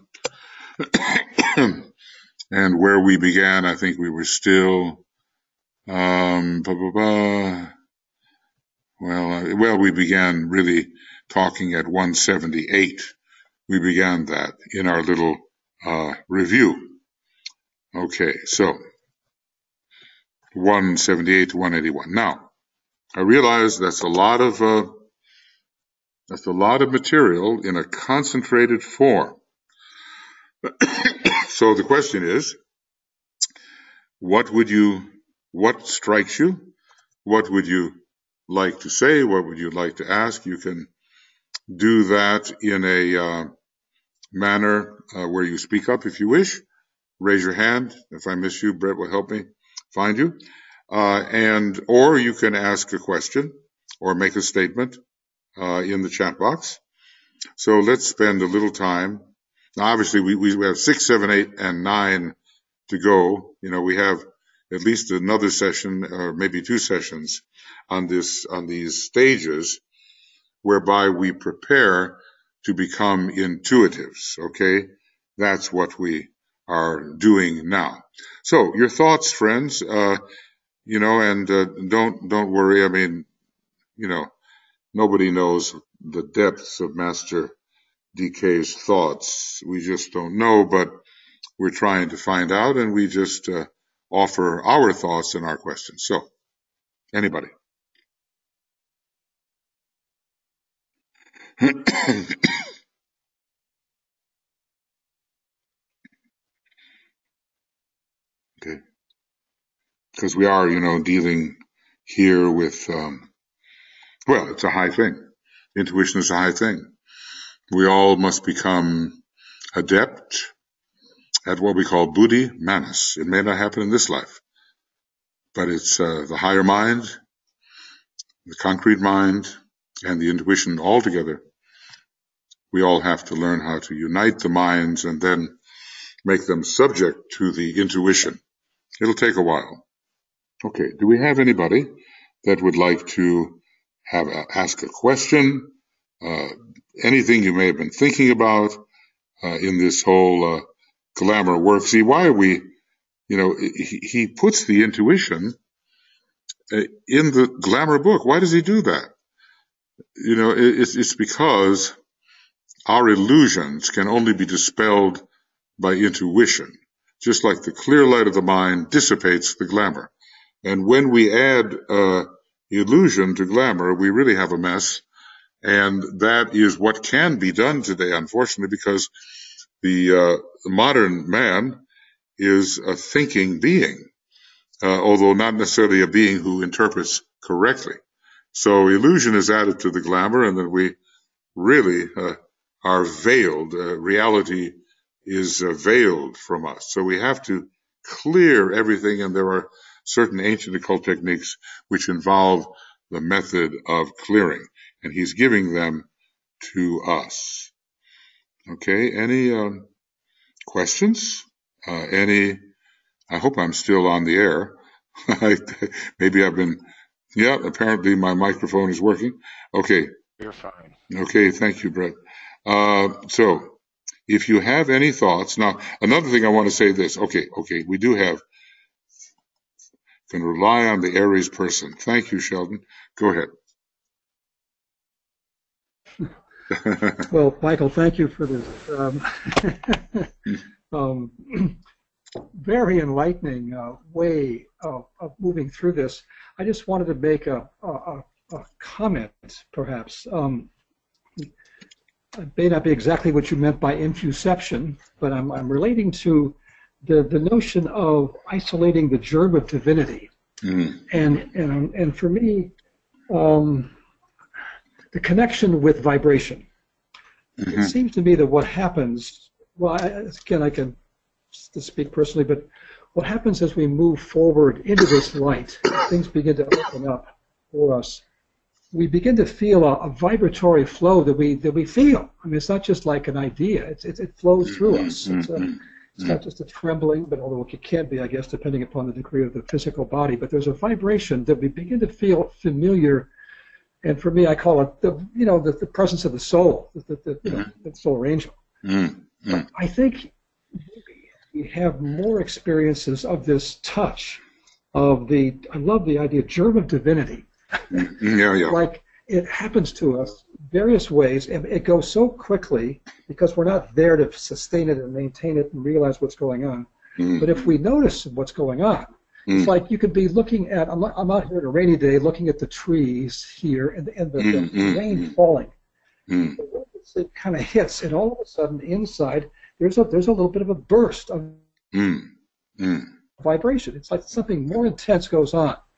And where we began, I think we were still, um, blah, blah, blah. Well, uh, well, we began really talking at one seventy-eight. We began that in our little uh, review. Okay, so one seventy-eight to one eighty-one. Now, I realize that's a lot of uh, that's a lot of material in a concentrated form. So the question is, what would you, what strikes you? What would you like to say? What would you like to ask? You can do that in a uh, manner uh, where you speak up if you wish. Raise your hand. If I miss you, Brett will help me find you. Uh, and or you can ask a question or make a statement uh, in the chat box. So let's spend a little time. Now, obviously, we, we have six, seven, eight, and nine to go. You know, we have at least another session or maybe two sessions on this on these stages whereby we prepare to become intuitives. Okay, that's what we are doing now. So, your thoughts, friends. Uh, you know, and uh, don't don't worry. I mean, you know, nobody knows the depths of Master D K's thoughts. We just don't know, but we're trying to find out, and we just uh, offer our thoughts and our questions. So, anybody? Okay. Because we are, you know, dealing here with, um, well, it's a high thing. Intuition is a high thing. We all must become adept at what we call buddhi manas. It may not happen in this life, but it's uh, the higher mind, the concrete mind, and the intuition all together. We all have to learn how to unite the minds and then make them subject to the intuition. It'll take a while. Okay, do we have anybody that would like to have a, ask a question, uh, anything you may have been thinking about uh, in this whole uh, glamour work? See, why are we, you know, he, he puts the intuition uh, in the glamour book. Why does he do that? You know, it, it's, it's because our illusions can only be dispelled by intuition, just like the clear light of the mind dissipates the glamour. And when we add uh, illusion to glamour, we really have a mess. And that is what can be done today, unfortunately, because the, uh, the modern man is a thinking being, uh, although not necessarily a being who interprets correctly. So illusion is added to the glamour, and then we really uh, are veiled. Uh, reality is uh, veiled from us. So we have to clear everything, and there are certain ancient occult techniques which involve the method of clearing, and he's giving them to us. Okay, any um, questions? Uh, any, I hope I'm still on the air. Maybe I've been, yeah, apparently my microphone is working. Okay. You're fine. Okay, thank you, Brett. Uh, so, if you have any thoughts, now, another thing I want to say this. Okay, okay, we do have, can rely on the Aries person. Thank you, Sheldon. Go ahead. Well, Michael, thank you for this um, um, very enlightening uh, way of, of moving through this. I just wanted to make a, a, a comment, perhaps. Um, it may not be exactly what you meant by infuception, but I'm, I'm relating to the, the notion of isolating the germ of divinity. Mm. And, and, and for me, um, the connection with vibration. Mm-hmm. It seems to me that what happens, well, I, again, I can speak personally, but what happens as we move forward into this light, things begin to open up for us. We begin to feel a, a vibratory flow that we that we feel. I mean, it's not just like an idea; it's, it, it flows through us. It's, a, it's not just a trembling, but although it can be, I guess, depending upon the degree of the physical body. But there's a vibration that we begin to feel familiar. And for me, I call it the you know the, the presence of the soul, the, the, the, mm-hmm. the solar angel. Mm-hmm. I think we have more experiences of this touch, of the I love the idea germ of divinity. Yeah, yeah. Like it happens to us various ways, and it goes so quickly because we're not there to sustain it and maintain it and realize what's going on. Mm-hmm. But if we notice what's going on. It's mm. like you could be looking at, I'm, I'm out here on a rainy day looking at the trees here and, and the, mm, the mm, rain mm. falling. Mm. It kind of hits, and all of a sudden inside there's a there's a little bit of a burst of mm. Mm. vibration. It's like something more intense goes on.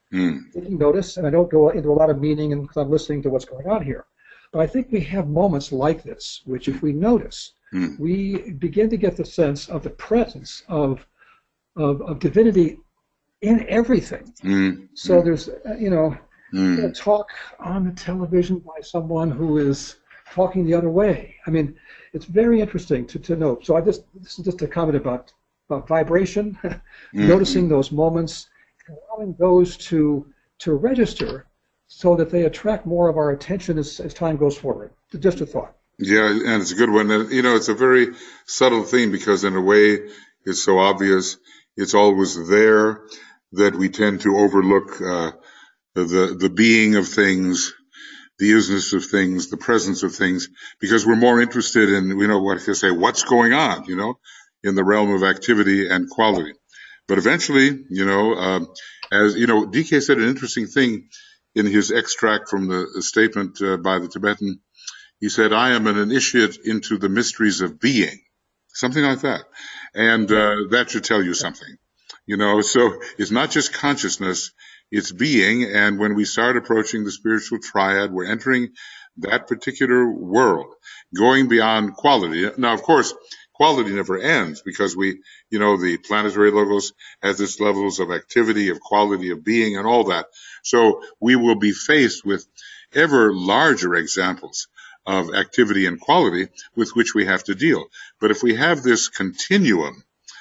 Mm. taking notice, and I don't go into a lot of meaning and because I'm listening to what's going on here. But I think we have moments like this, which if we notice, Mm. we begin to get the sense of the presence of of, of divinity in everything. Mm. So Mm. there's, uh, you know, Mm. a talk on the television by someone who is talking the other way. I mean, it's very interesting to, to note. So I just this is just a comment about about vibration, Mm. noticing those moments, allowing those to to register, so that they attract more of our attention as, as time goes forward. Just a thought. Yeah, and it's a good one. And, you know, it's a very subtle thing because in a way it's so obvious. It's always there that we tend to overlook uh, the the being of things, the isness of things, the presence of things, because we're more interested in, you know, what I say, what's going on, you know, in the realm of activity and quality. But eventually, you know, um, as you know, D K said an interesting thing in his extract from the statement uh, by the Tibetan. He said, I am an initiate into the mysteries of being, something like that. And uh, that should tell you something, you know, so it's not just consciousness, it's being. And when we start approaching the spiritual triad, we're entering that particular world, going beyond quality. Now, of course, quality never ends because we, you know, the planetary logos has its levels of activity, of quality, of being, and all that. So we will be faced with ever larger examples of activity and quality with which we have to deal. But if we have this continuum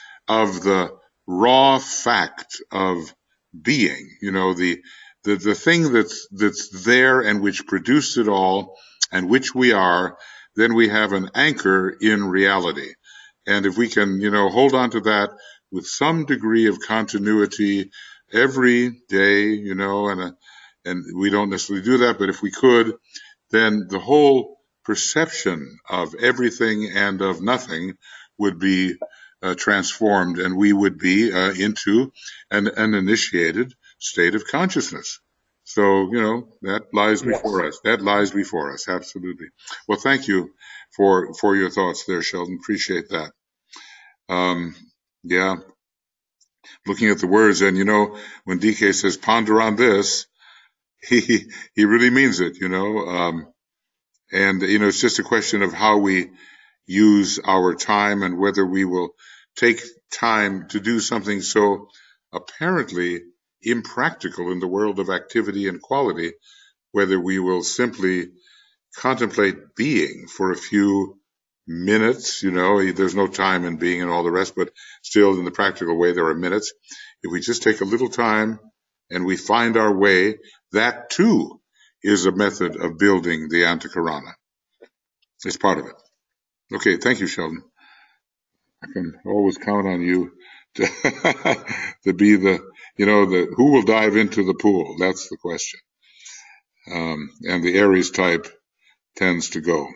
of the raw fact of being, you know, the the, the thing that's that's there and which produced it all and which we are, then we have an anchor in reality. And if we can, you know, hold on to that with some degree of continuity every day, you know, and a, and we don't necessarily do that, but if we could, then the whole perception of everything and of nothing would be uh, transformed, and we would be uh, into an, an initiated state of consciousness. So, you know, that lies Yes. before us. That lies before us, absolutely. Well, thank you for for your thoughts there, Sheldon. Appreciate that. Um, yeah, looking at the words, and you know, when D K says ponder on this, he he really means it, you know. Um, And, you know, it's just a question of how we use our time and whether we will take time to do something so apparently impractical in the world of activity and quality, whether we will simply contemplate being for a few minutes, you know, there's no time in being and all the rest, but still in the practical way, there are minutes. If we just take a little time and we find our way, that too is a method of building the Antakarana. It's part of it. Okay, thank you, Sheldon. I can always count on you to, to be the, you know, the who will dive into the pool. That's the question. Um, and the Aries type tends to go.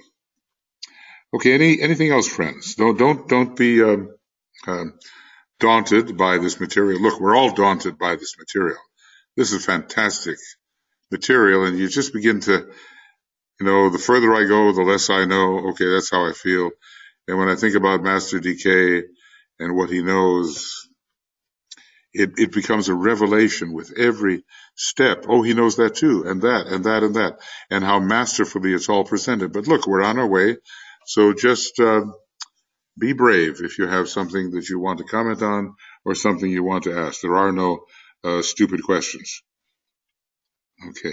Okay, any anything else, friends? Don't don't don't be um, uh, daunted by this material. Look, we're all daunted by this material. This is fantastic material, and you just begin to, you know, the further I go, the less I know. Okay, that's how I feel. And when I think about Master D K and what he knows, it, it becomes a revelation with every step. Oh, he knows that too, and that, and that, and that, and how masterfully it's all presented. But look, we're on our way. So just uh, be brave if you have something that you want to comment on or something you want to ask. There are no uh, stupid questions. Okay.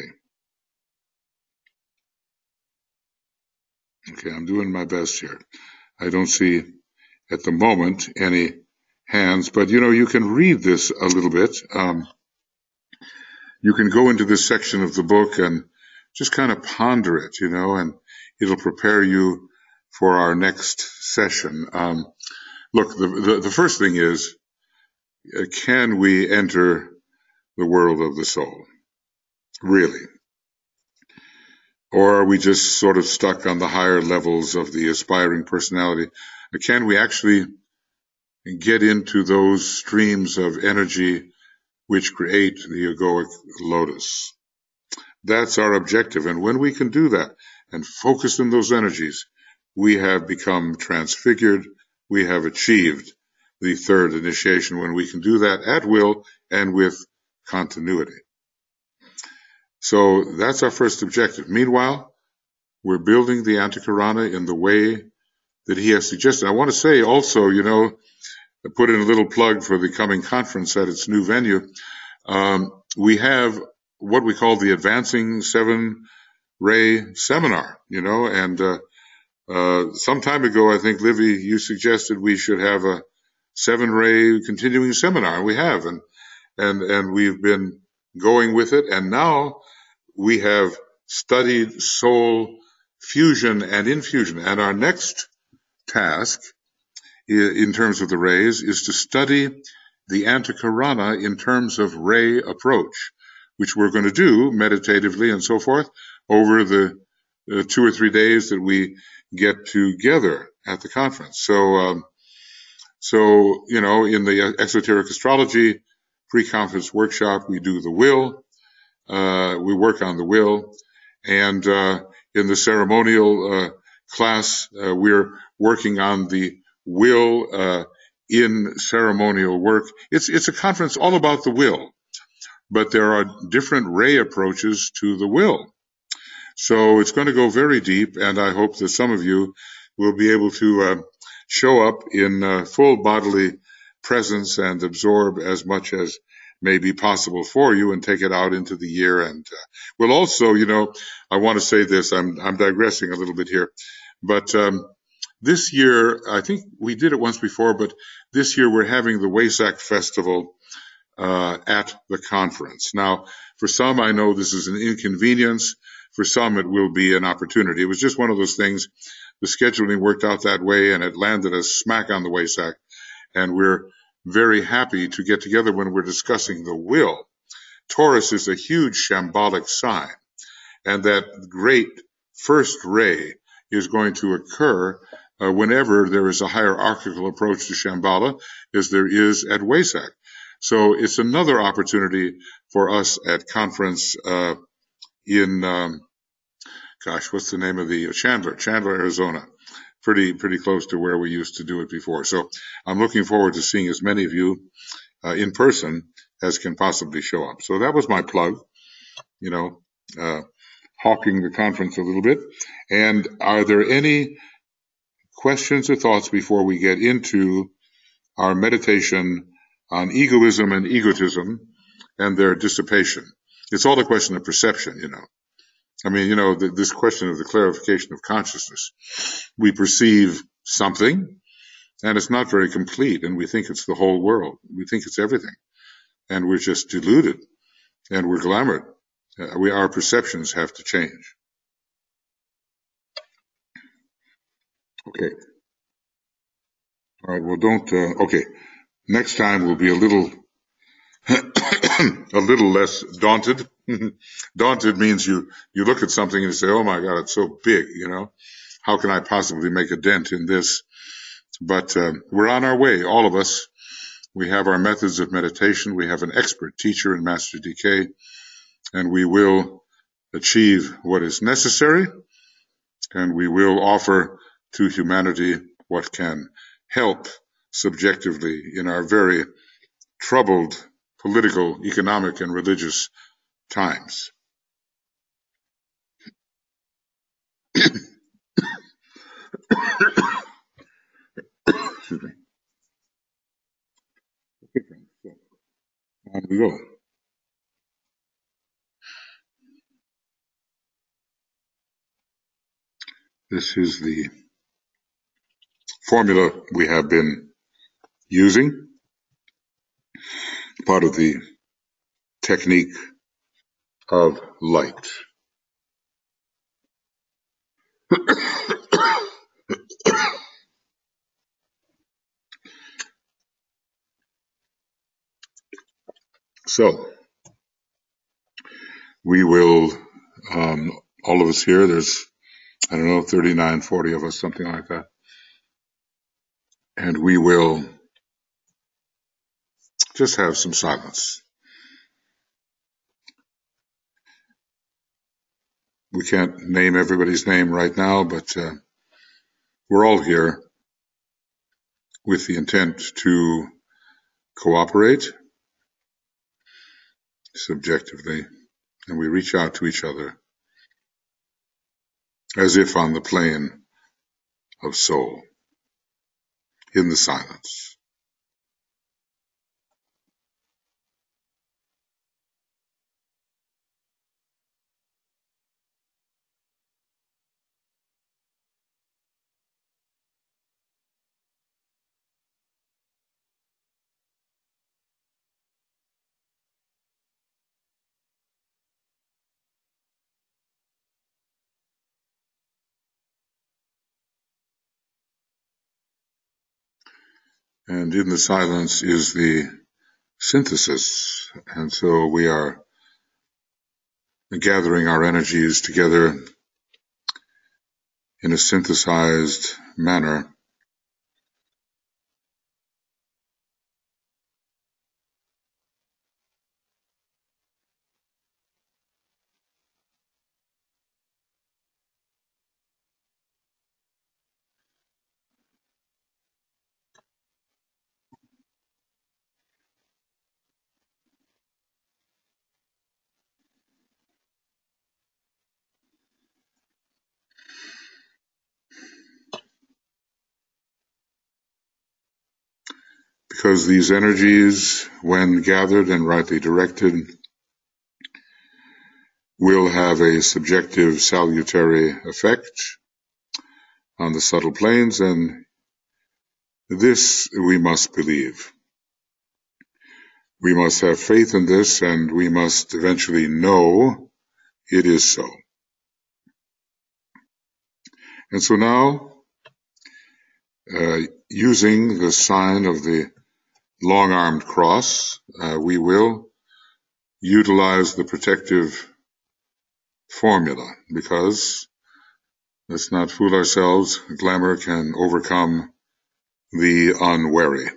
Okay, I'm doing my best here. I don't see at the moment any hands, but you know, you can read this a little bit. Um, you can go into this section of the book and just kind of ponder it, you know, and it'll prepare you for our next session. Um, look, the, the, the first thing is, uh, can we enter the world of the soul? Really? Or are we just sort of stuck on the higher levels of the aspiring personality? Can we actually get into those streams of energy which create the egoic lotus? That's our objective. And when we can do that and focus in those energies, we have become transfigured. We have achieved the third initiation when we can do that at will and with continuity. So that's our first objective. Meanwhile, we're building the Antakarana in the way that he has suggested. I want to say also, you know, put in a little plug for the coming conference at its new venue. Um, we have what we call the Advancing Seven Ray Seminar, you know, and uh, uh, some time ago, I think, Livy, you suggested we should have a Seven Ray continuing seminar. We have, and and and we've been going with it, and now we have studied soul fusion and infusion, and our next task in terms of the rays is to study the Antakarana in terms of ray approach, which we're going to do meditatively and so forth over the uh, two or three days that we get together at the conference. So, um, so you know, in the esoteric astrology pre-conference workshop, we do the will, uh, we work on the will, and uh, in the ceremonial uh, class, uh, we're working on the will uh, in ceremonial work. It's it's a conference all about the will, but there are different ray approaches to the will. So it's going to go very deep, and I hope that some of you will be able to uh, show up in uh, full bodily presence and absorb as much as may be possible for you and take it out into the year. And uh, we'll also, you know, I want to say this, I'm, I'm digressing a little bit here, but um, this year, I think we did it once before, but this year we're having the Wesak Festival uh, at the conference. Now, for some, I know this is an inconvenience. For some, it will be an opportunity. It was just one of those things. The scheduling worked out that way, and it landed us smack on the Wesak. And we're very happy to get together when we're discussing the will. Taurus is a huge shambolic sign, and that great first ray is going to occur uh, whenever there is a hierarchical approach to Shambhala, as there is at Wesak. So it's another opportunity for us at conference uh, in, um, gosh, what's the name of the, Chandler, Chandler, Arizona. Pretty, pretty close to where we used to do it before. So I'm looking forward to seeing as many of you uh, in person as can possibly show up. So that was my plug, you know, uh, hawking the conference a little bit. And are there any questions or thoughts before we get into our meditation on egoism and egotism and their dissipation? It's all a question of perception, you know. I mean, you know, the, this question of the clarification of consciousness. We perceive something, and it's not very complete, and we think it's the whole world. We think it's everything, and we're just deluded, and we're glamored. Uh, we, our perceptions have to change. Okay. All right, well, don't, uh, okay. Next time we'll be a little, a little less daunted. Daunted means you, you look at something and you say, oh my God, it's so big, you know. How can I possibly make a dent in this? But uh, we're on our way, all of us. We have our methods of meditation. We have an expert teacher in Master D K, and we will achieve what is necessary, and we will offer to humanity what can help subjectively in our very troubled political, economic, and religious times. Excuse me. On we go. This is the formula we have been using, part of the technique of light. So, we will, um, all of us here, there's, I don't know, thirty-nine, forty of us, something like that. And we will just have some silence. We can't name everybody's name right now, but uh, we're all here with the intent to cooperate subjectively and we reach out to each other as if on the plane of soul, in the silence. And in the silence is the synthesis. And so we are gathering our energies together in a synthesized manner. Because these energies, when gathered and rightly directed, will have a subjective salutary effect on the subtle planes, and this we must believe. We must have faith in this, and we must eventually know it is so. And so now, uh, using the sign of the long-armed cross, uh, we will utilize the protective formula, because let's not fool ourselves, glamour can overcome the unwary.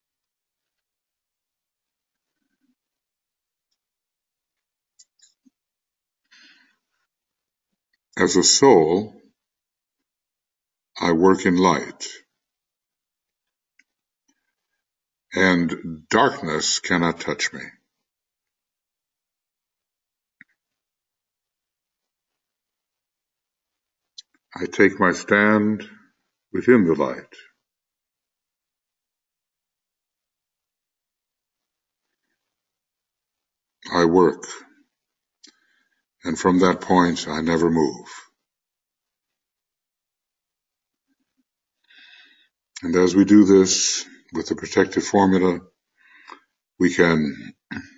As a soul, I work in light, and darkness cannot touch me. I take my stand within the light. I work, and from that point I never move. And as we do this with the protective formula, we can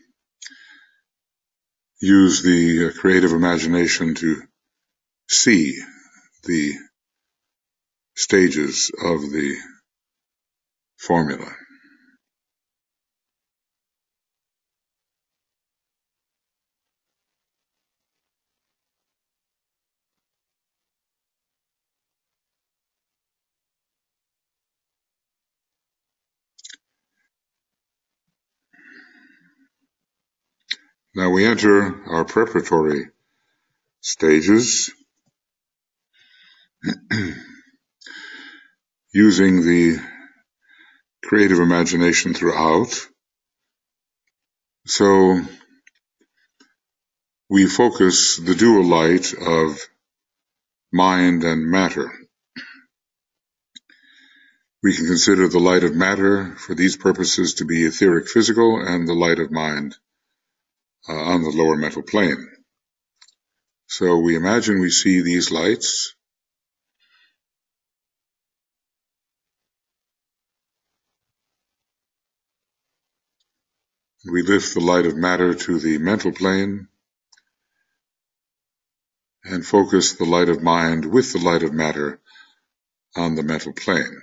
use the creative imagination to see the stages of the formula. Now we enter our preparatory stages using the creative imagination throughout. So we focus the dual light of mind and matter. We can consider the light of matter for these purposes to be etheric physical, and the light of mind uh, on the lower mental plane. So we imagine we see these lights. We lift the light of matter to the mental plane and focus the light of mind with the light of matter on the mental plane.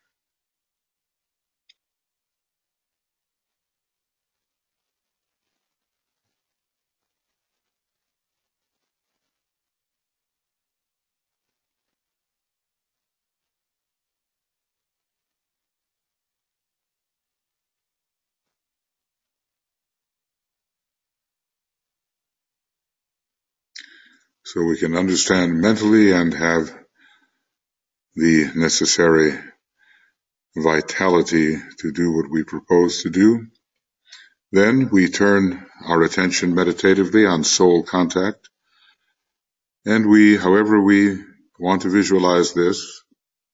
So we can understand mentally and have the necessary vitality to do what we propose to do. Then we turn our attention meditatively on soul contact, and we, however we want to visualize this,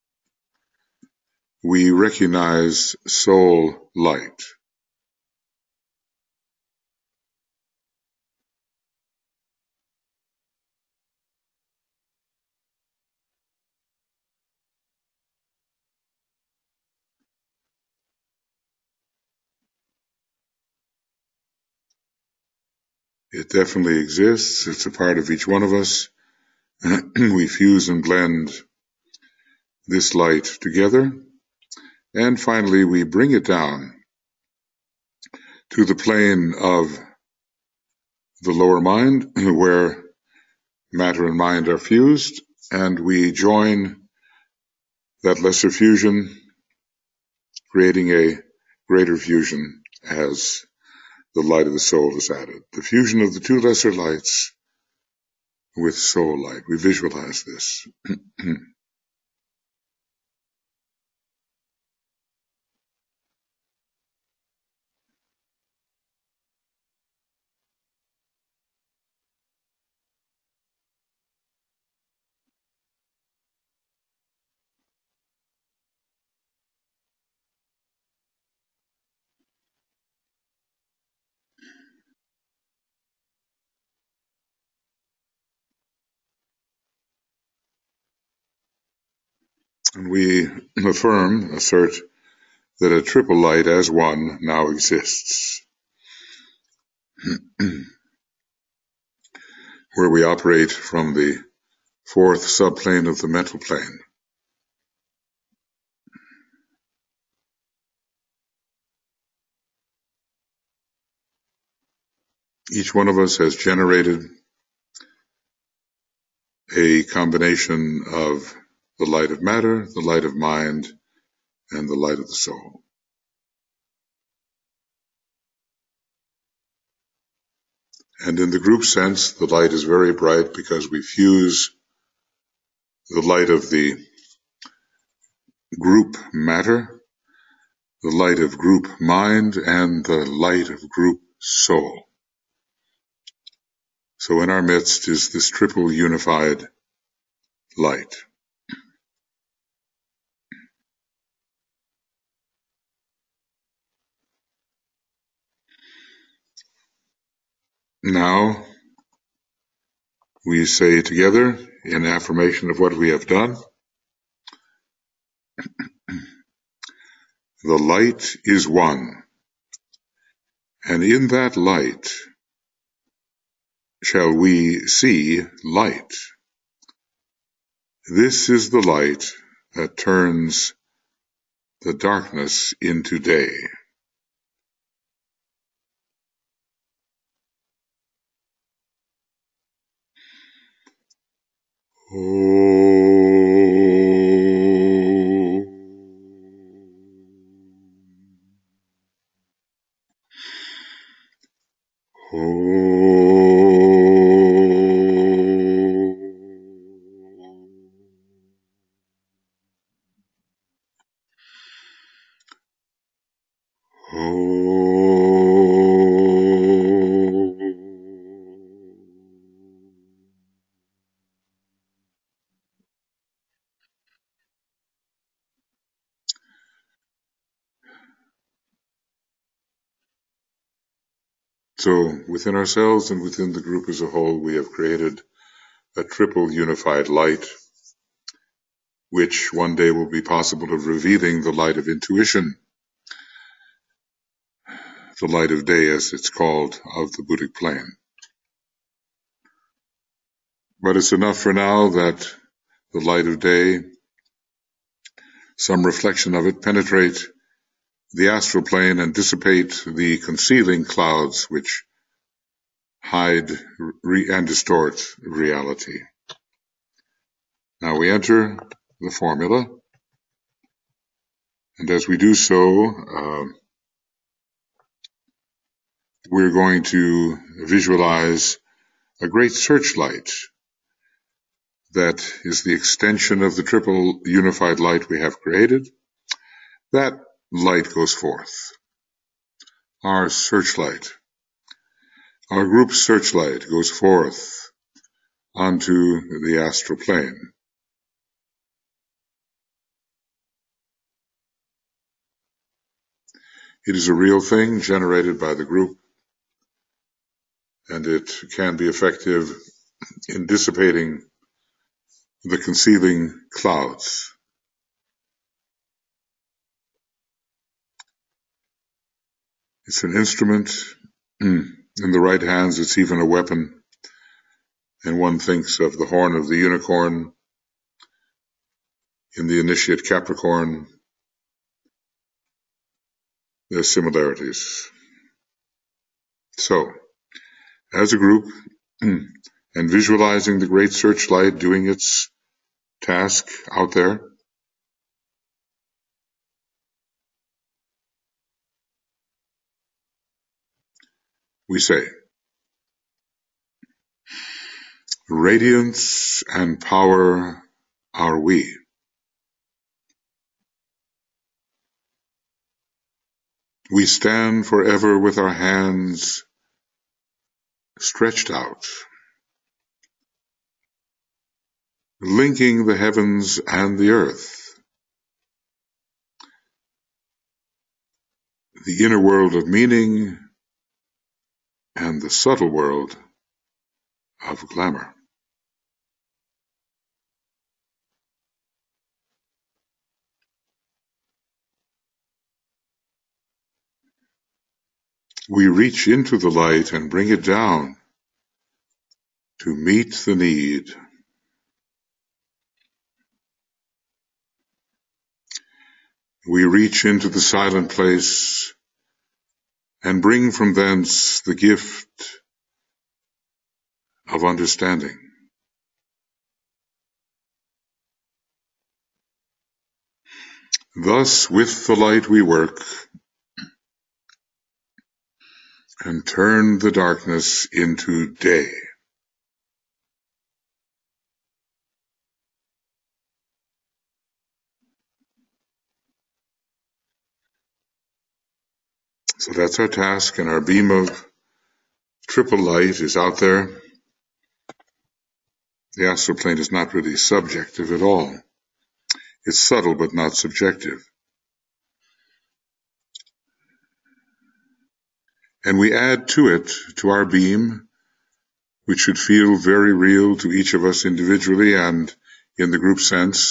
we recognize soul light. It definitely exists. It's a part of each one of us. We fuse and blend this light together. And finally, we bring it down to the plane of the lower mind, where matter and mind are fused, and we join that lesser fusion, creating a greater fusion as the light of the soul is added. The fusion of the two lesser lights with soul light. We visualize this. And we affirm, assert, that a triple light as one now exists, where we operate from the fourth subplane of the mental plane. Each one of us has generated a combination of the light of matter, the light of mind, and the light of the soul. And in the group sense, the light is very bright because we fuse the light of the group matter, the light of group mind, and the light of group soul. So in our midst is this triple unified light. Now we say together in affirmation of what we have done, the light is one, and in that light shall we see light. This is the light that turns the darkness into day. Oh. So within ourselves and within the group as a whole, we have created a triple unified light, which one day will be possible of revealing the light of intuition, the light of day as it's called, of the Buddhic plane. But it's enough for now that the light of day, some reflection of it, penetrate the astral plane and dissipate the concealing clouds which hide re- and distort reality. Now we enter the formula, and as we do so, uh, we're going to visualize a great searchlight that is the extension of the triple unified light we have created. That light goes forth. our searchlight. Our group's searchlight goes forth onto the astral plane. It is a real thing generated by the group, and it can be effective in dissipating the concealing clouds. It's an instrument. In the right hands, it's even a weapon. And one thinks of the horn of the unicorn in the initiate Capricorn. There's similarities. So, as a group, and visualizing the great searchlight doing its task out there, we say, radiance and power are we. We stand forever with our hands stretched out, linking the heavens and the earth, the inner world of meaning and the subtle world of glamour. We reach into the light and bring it down to meet the need. We reach into the silent place and bring from thence the gift of understanding. Thus with the light we work and turn the darkness into day. So that's our task, and our beam of triple light is out there. The astral plane is not really subjective at all. It's subtle but not subjective. And we add to it, to our beam, which should feel very real to each of us individually and in the group sense.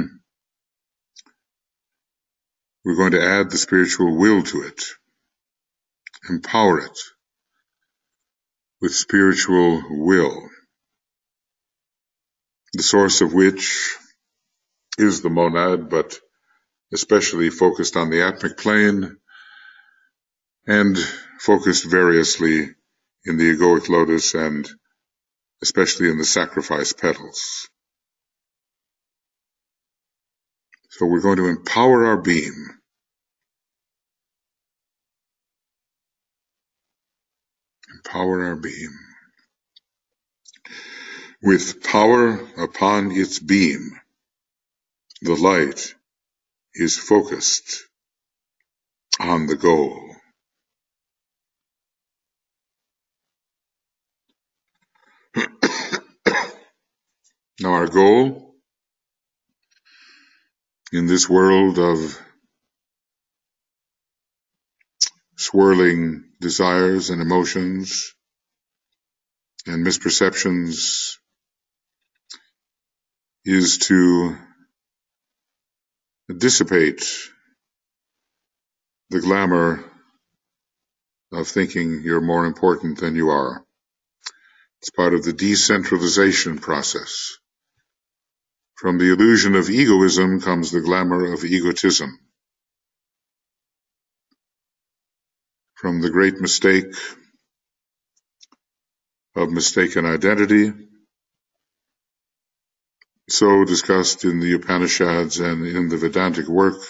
We're going to add the spiritual will to it, empower it with spiritual will, the source of which is the monad, but especially focused on the atmic plane and focused variously in the egoic lotus and especially in the sacrifice petals. So we're going to empower our beam. Empower our beam. With power upon its beam, the light is focused on the goal. Now our goal in this world of swirling desires and emotions and misperceptions is to dissipate the glamour of thinking you're more important than you are. It's part of the decentralization process. From the illusion of egoism comes the glamour of egotism. From the great mistake of mistaken identity, so discussed in the Upanishads and in the Vedantic work,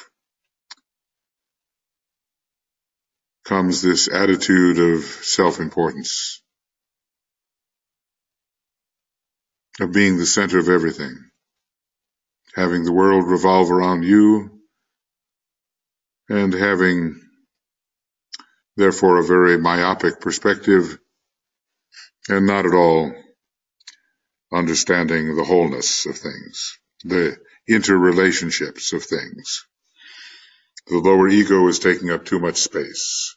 comes this attitude of self-importance, of being the center of everything, having the world revolve around you, and having therefore a very myopic perspective, and not at all understanding the wholeness of things, the interrelationships of things. The lower ego is taking up too much space.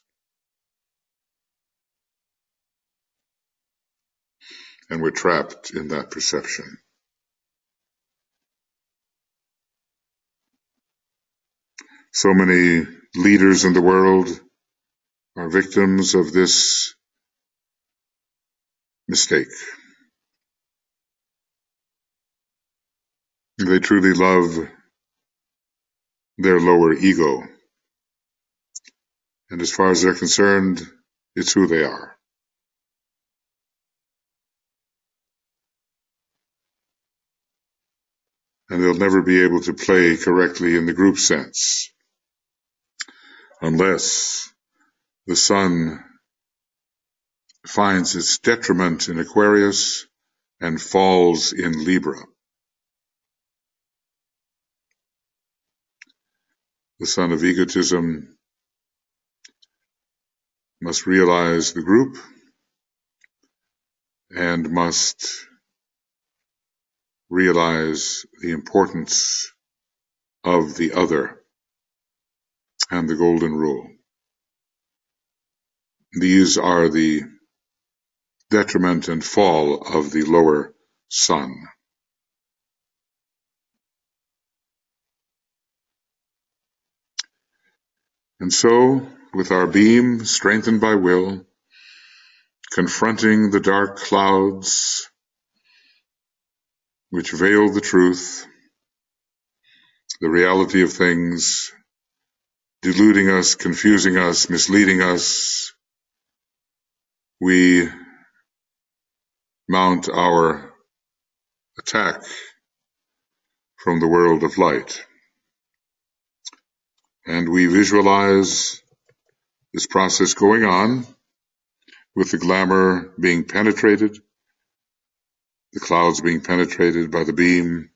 And we're trapped in that perception. So many leaders in the world are victims of this mistake. They truly love their lower ego. And as far as they're concerned, it's who they are. And they'll never be able to play correctly in the group sense unless the sun finds its detriment in Aquarius and falls in Libra. The son of egotism must realize the group and must realize the importance of the other and the golden rule. These are the detriment and fall of the lower sun. And so, with our beam strengthened by will, confronting the dark clouds which veil the truth, the reality of things, deluding us, confusing us, misleading us, we mount our attack from the world of light. And we visualize this process going on with the glamour being penetrated, the clouds being penetrated by the beam,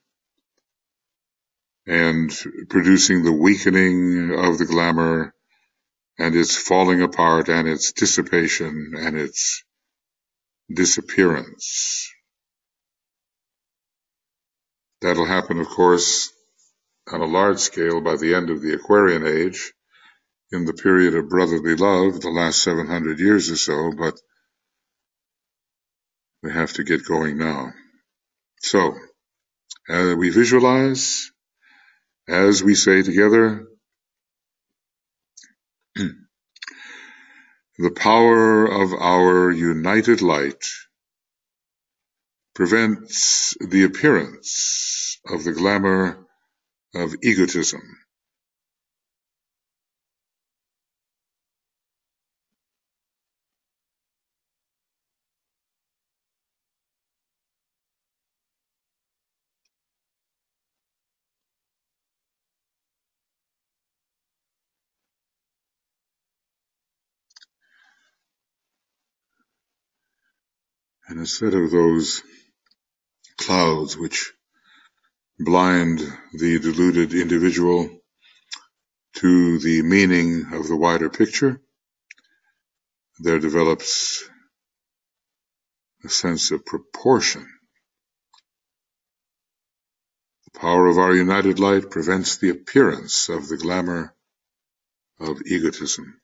and producing the weakening of the glamour and its falling apart and its dissipation and its disappearance. That'll happen, of course, on a large scale by the end of the Aquarian age, in the period of brotherly love, the last seven hundred years or so, but we have to get going now. So, as we visualize, as we say together, the power of our united light prevents the appearance of the glamour of egotism. And instead of those clouds which blind the deluded individual to the meaning of the wider picture, there develops a sense of proportion. The power of our united light prevents the appearance of the glamour of egotism.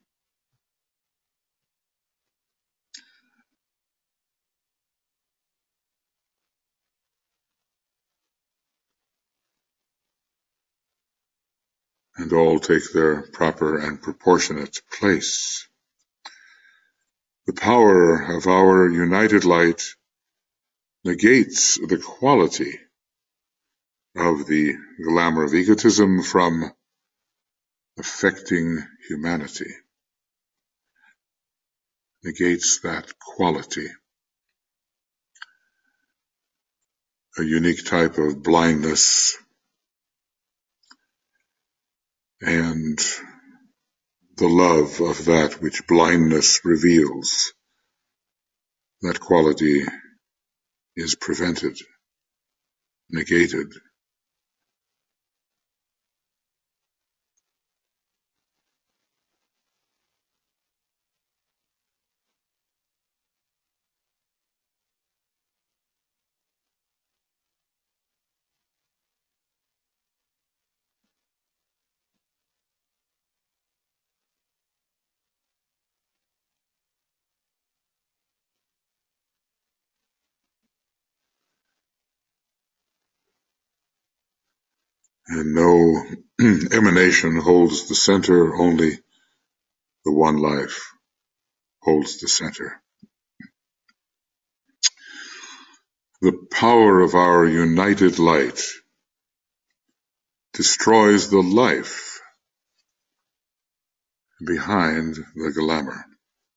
And all take their proper and proportionate place. The power of our united light negates the quality of the glamour of egotism from affecting humanity. Negates that quality. A unique type of blindness and the love of that which blindness reveals. That quality is prevented, negated. and no emanation holds the center, only the one life holds the center. The power of our united light destroys the life behind the glamour.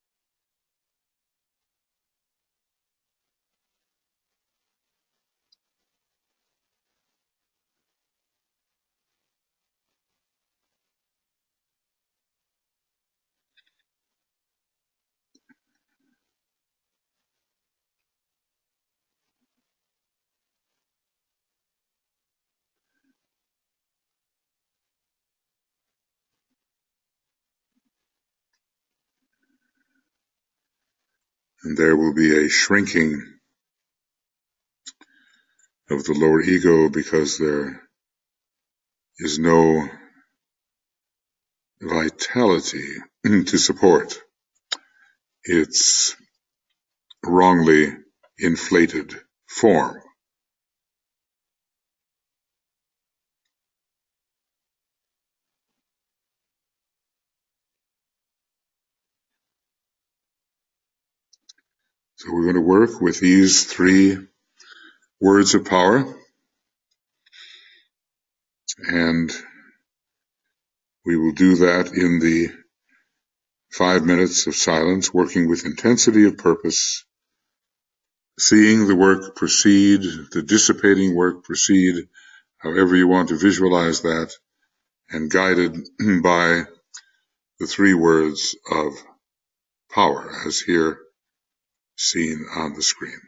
And there will be a shrinking of the lower ego because there is no vitality to support its wrongly inflated form. So we're going to work with these three words of power, and we will do that in the five minutes of silence, working with intensity of purpose, seeing the work proceed, the dissipating work proceed, however you want to visualize that, and guided by the three words of power, as here seen on the screen.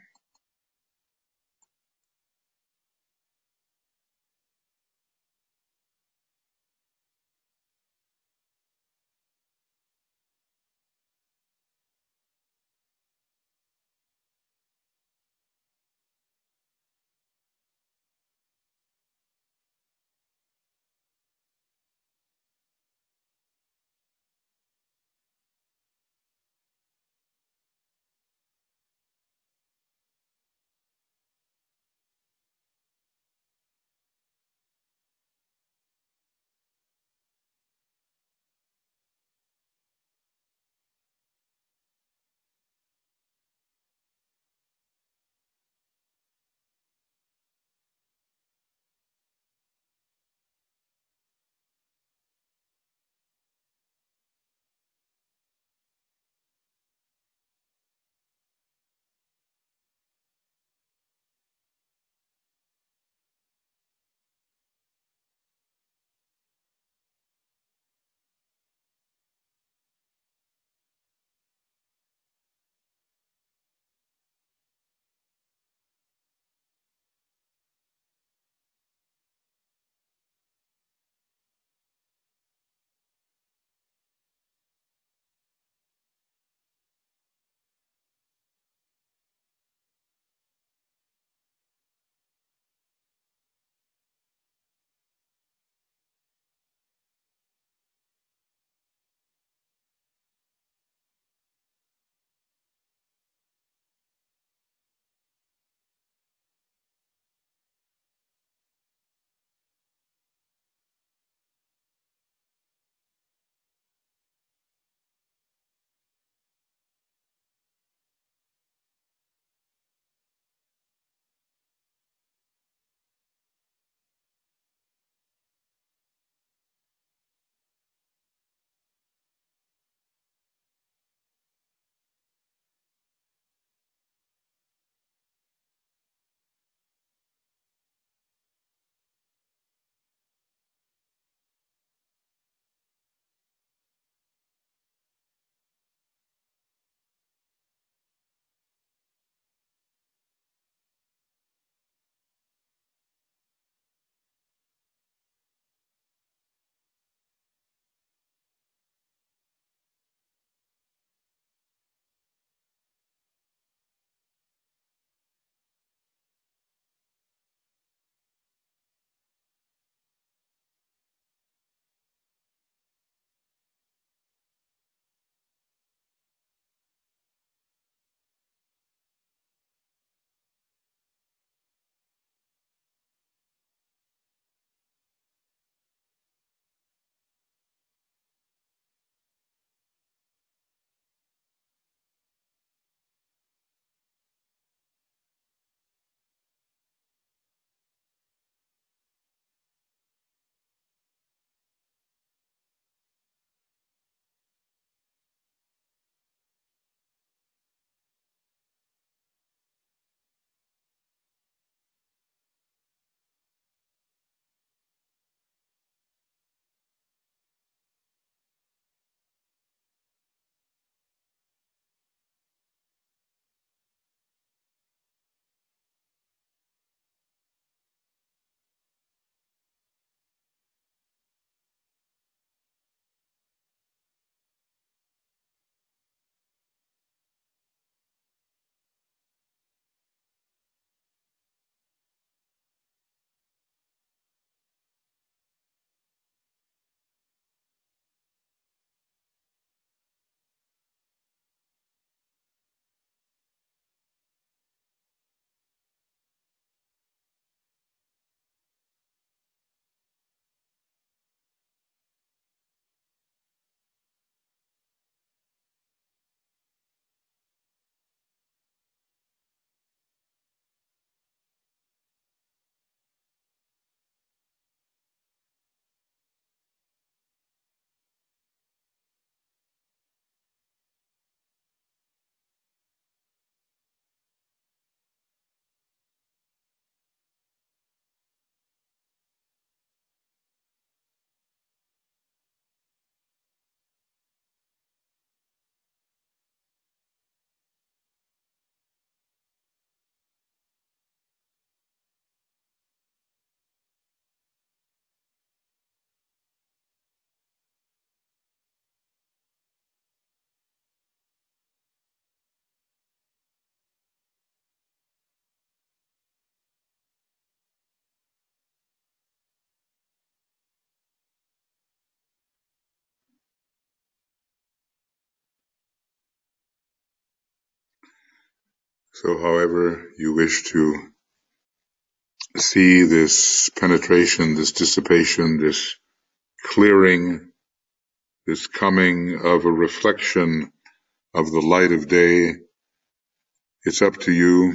So however you wish to see this penetration, this dissipation, this clearing, this coming of a reflection of the light of day, it's up to you.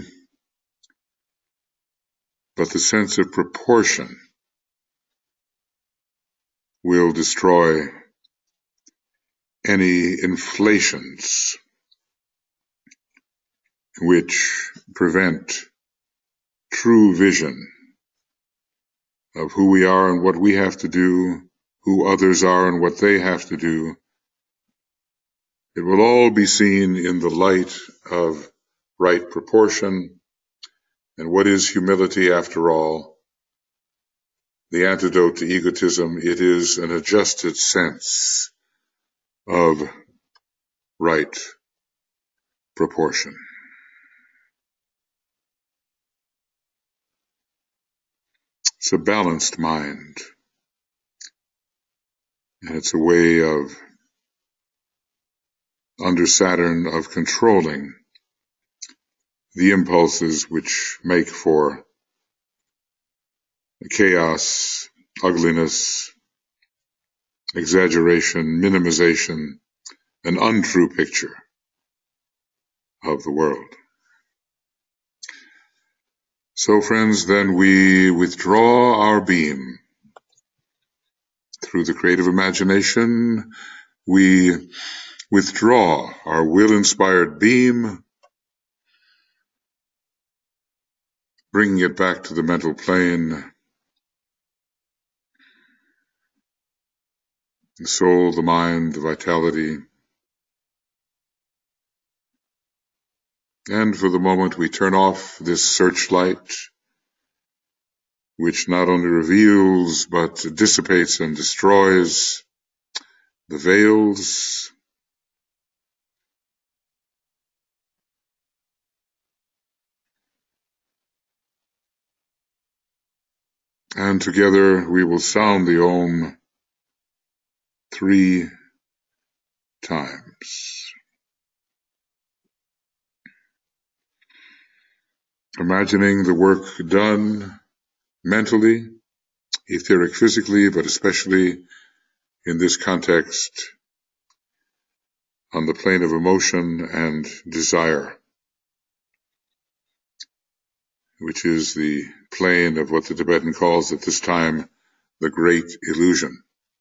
But the sense of proportion will destroy any inflations which prevent true vision of who we are and what we have to do, who others are and what they have to do. It will all be seen in the light of right proportion. And what is humility after all? The antidote to egotism, it is an adjusted sense of right proportion. It's a balanced mind, and it's a way of, under Saturn, of controlling the impulses which make for chaos, ugliness, exaggeration, minimization, an untrue picture of the world. So, friends, then we withdraw our beam. Through the creative imagination, we withdraw our will-inspired beam, bringing it back to the mental plane. The soul, the mind, the vitality. And for the moment, we turn off this searchlight, which not only reveals, but dissipates and destroys the veils. And together we will sound the Om three times. Imagining the work done mentally, etheric physically, but especially in this context on the plane of emotion and desire, which is the plane of what the Tibetan calls at this time the Great Illusion.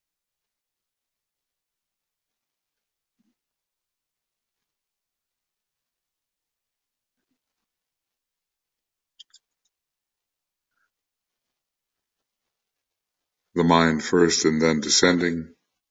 The mind first and then descending.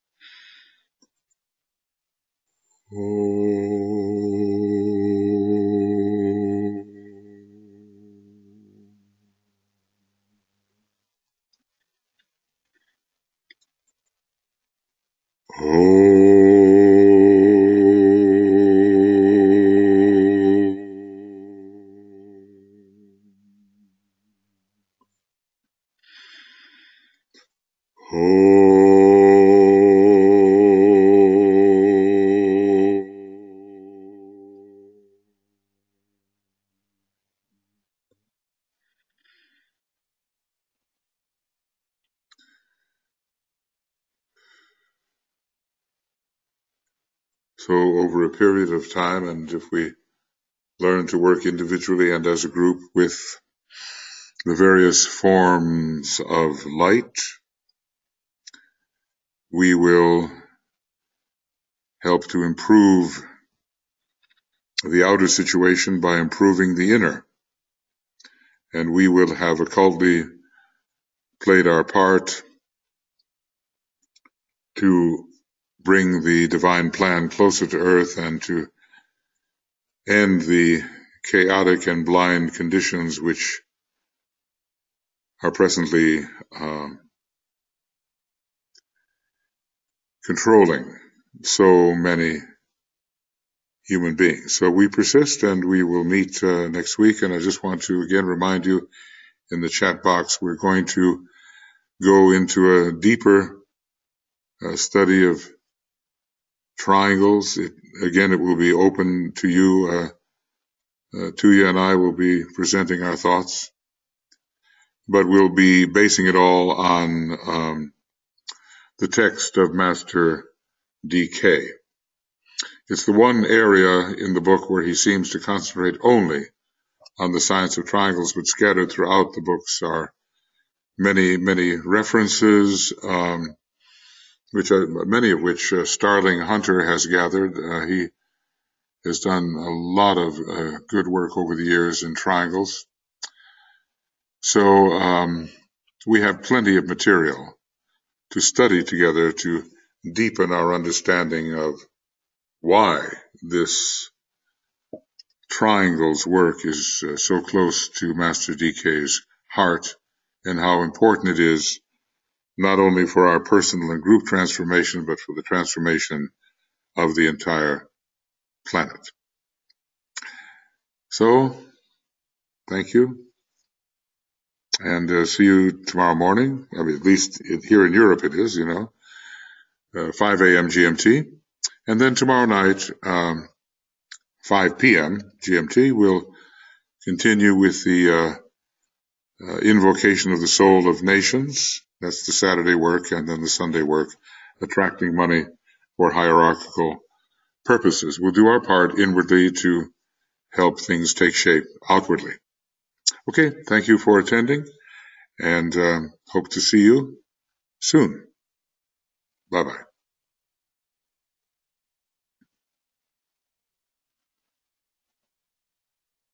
So over a period of time, and if we learn to work individually and as a group with the various forms of light, we will help to improve the outer situation by improving the inner. And we will have occultly played our part to bring the divine plan closer to earth and to end the chaotic and blind conditions which are presently um, controlling so many human beings. So we persist, and we will meet uh, next week. And I just want to again remind you in the chat box, we're going to go into a deeper uh, study of triangles. It, again, it will be open to you uh, Uh, Tuya and I will be presenting our thoughts, but we'll be basing it all on um, the text of Master D K. It's the one area in the book where he seems to concentrate only on the science of triangles, but scattered throughout the books are many, many references, um, which are, many of which uh, Starling Hunter has gathered. Uh, he has done a lot of uh, good work over the years in triangles. So um, we have plenty of material to study together to deepen our understanding of why this triangles work is uh, so close to Master D K's heart, and how important it is not only for our personal and group transformation, but for the transformation of the entire planet. So, thank you, and uh, see you tomorrow morning. I mean, at least here in Europe it is, you know, uh, five a m G M T. And then tomorrow night, um, five p m G M T, we'll continue with the uh, uh, invocation of the soul of nations. That's the Saturday work, and then the Sunday work, attracting money for hierarchical purposes. We'll do our part inwardly to help things take shape outwardly. Okay, thank you for attending, and um, hope to see you soon. Bye-bye.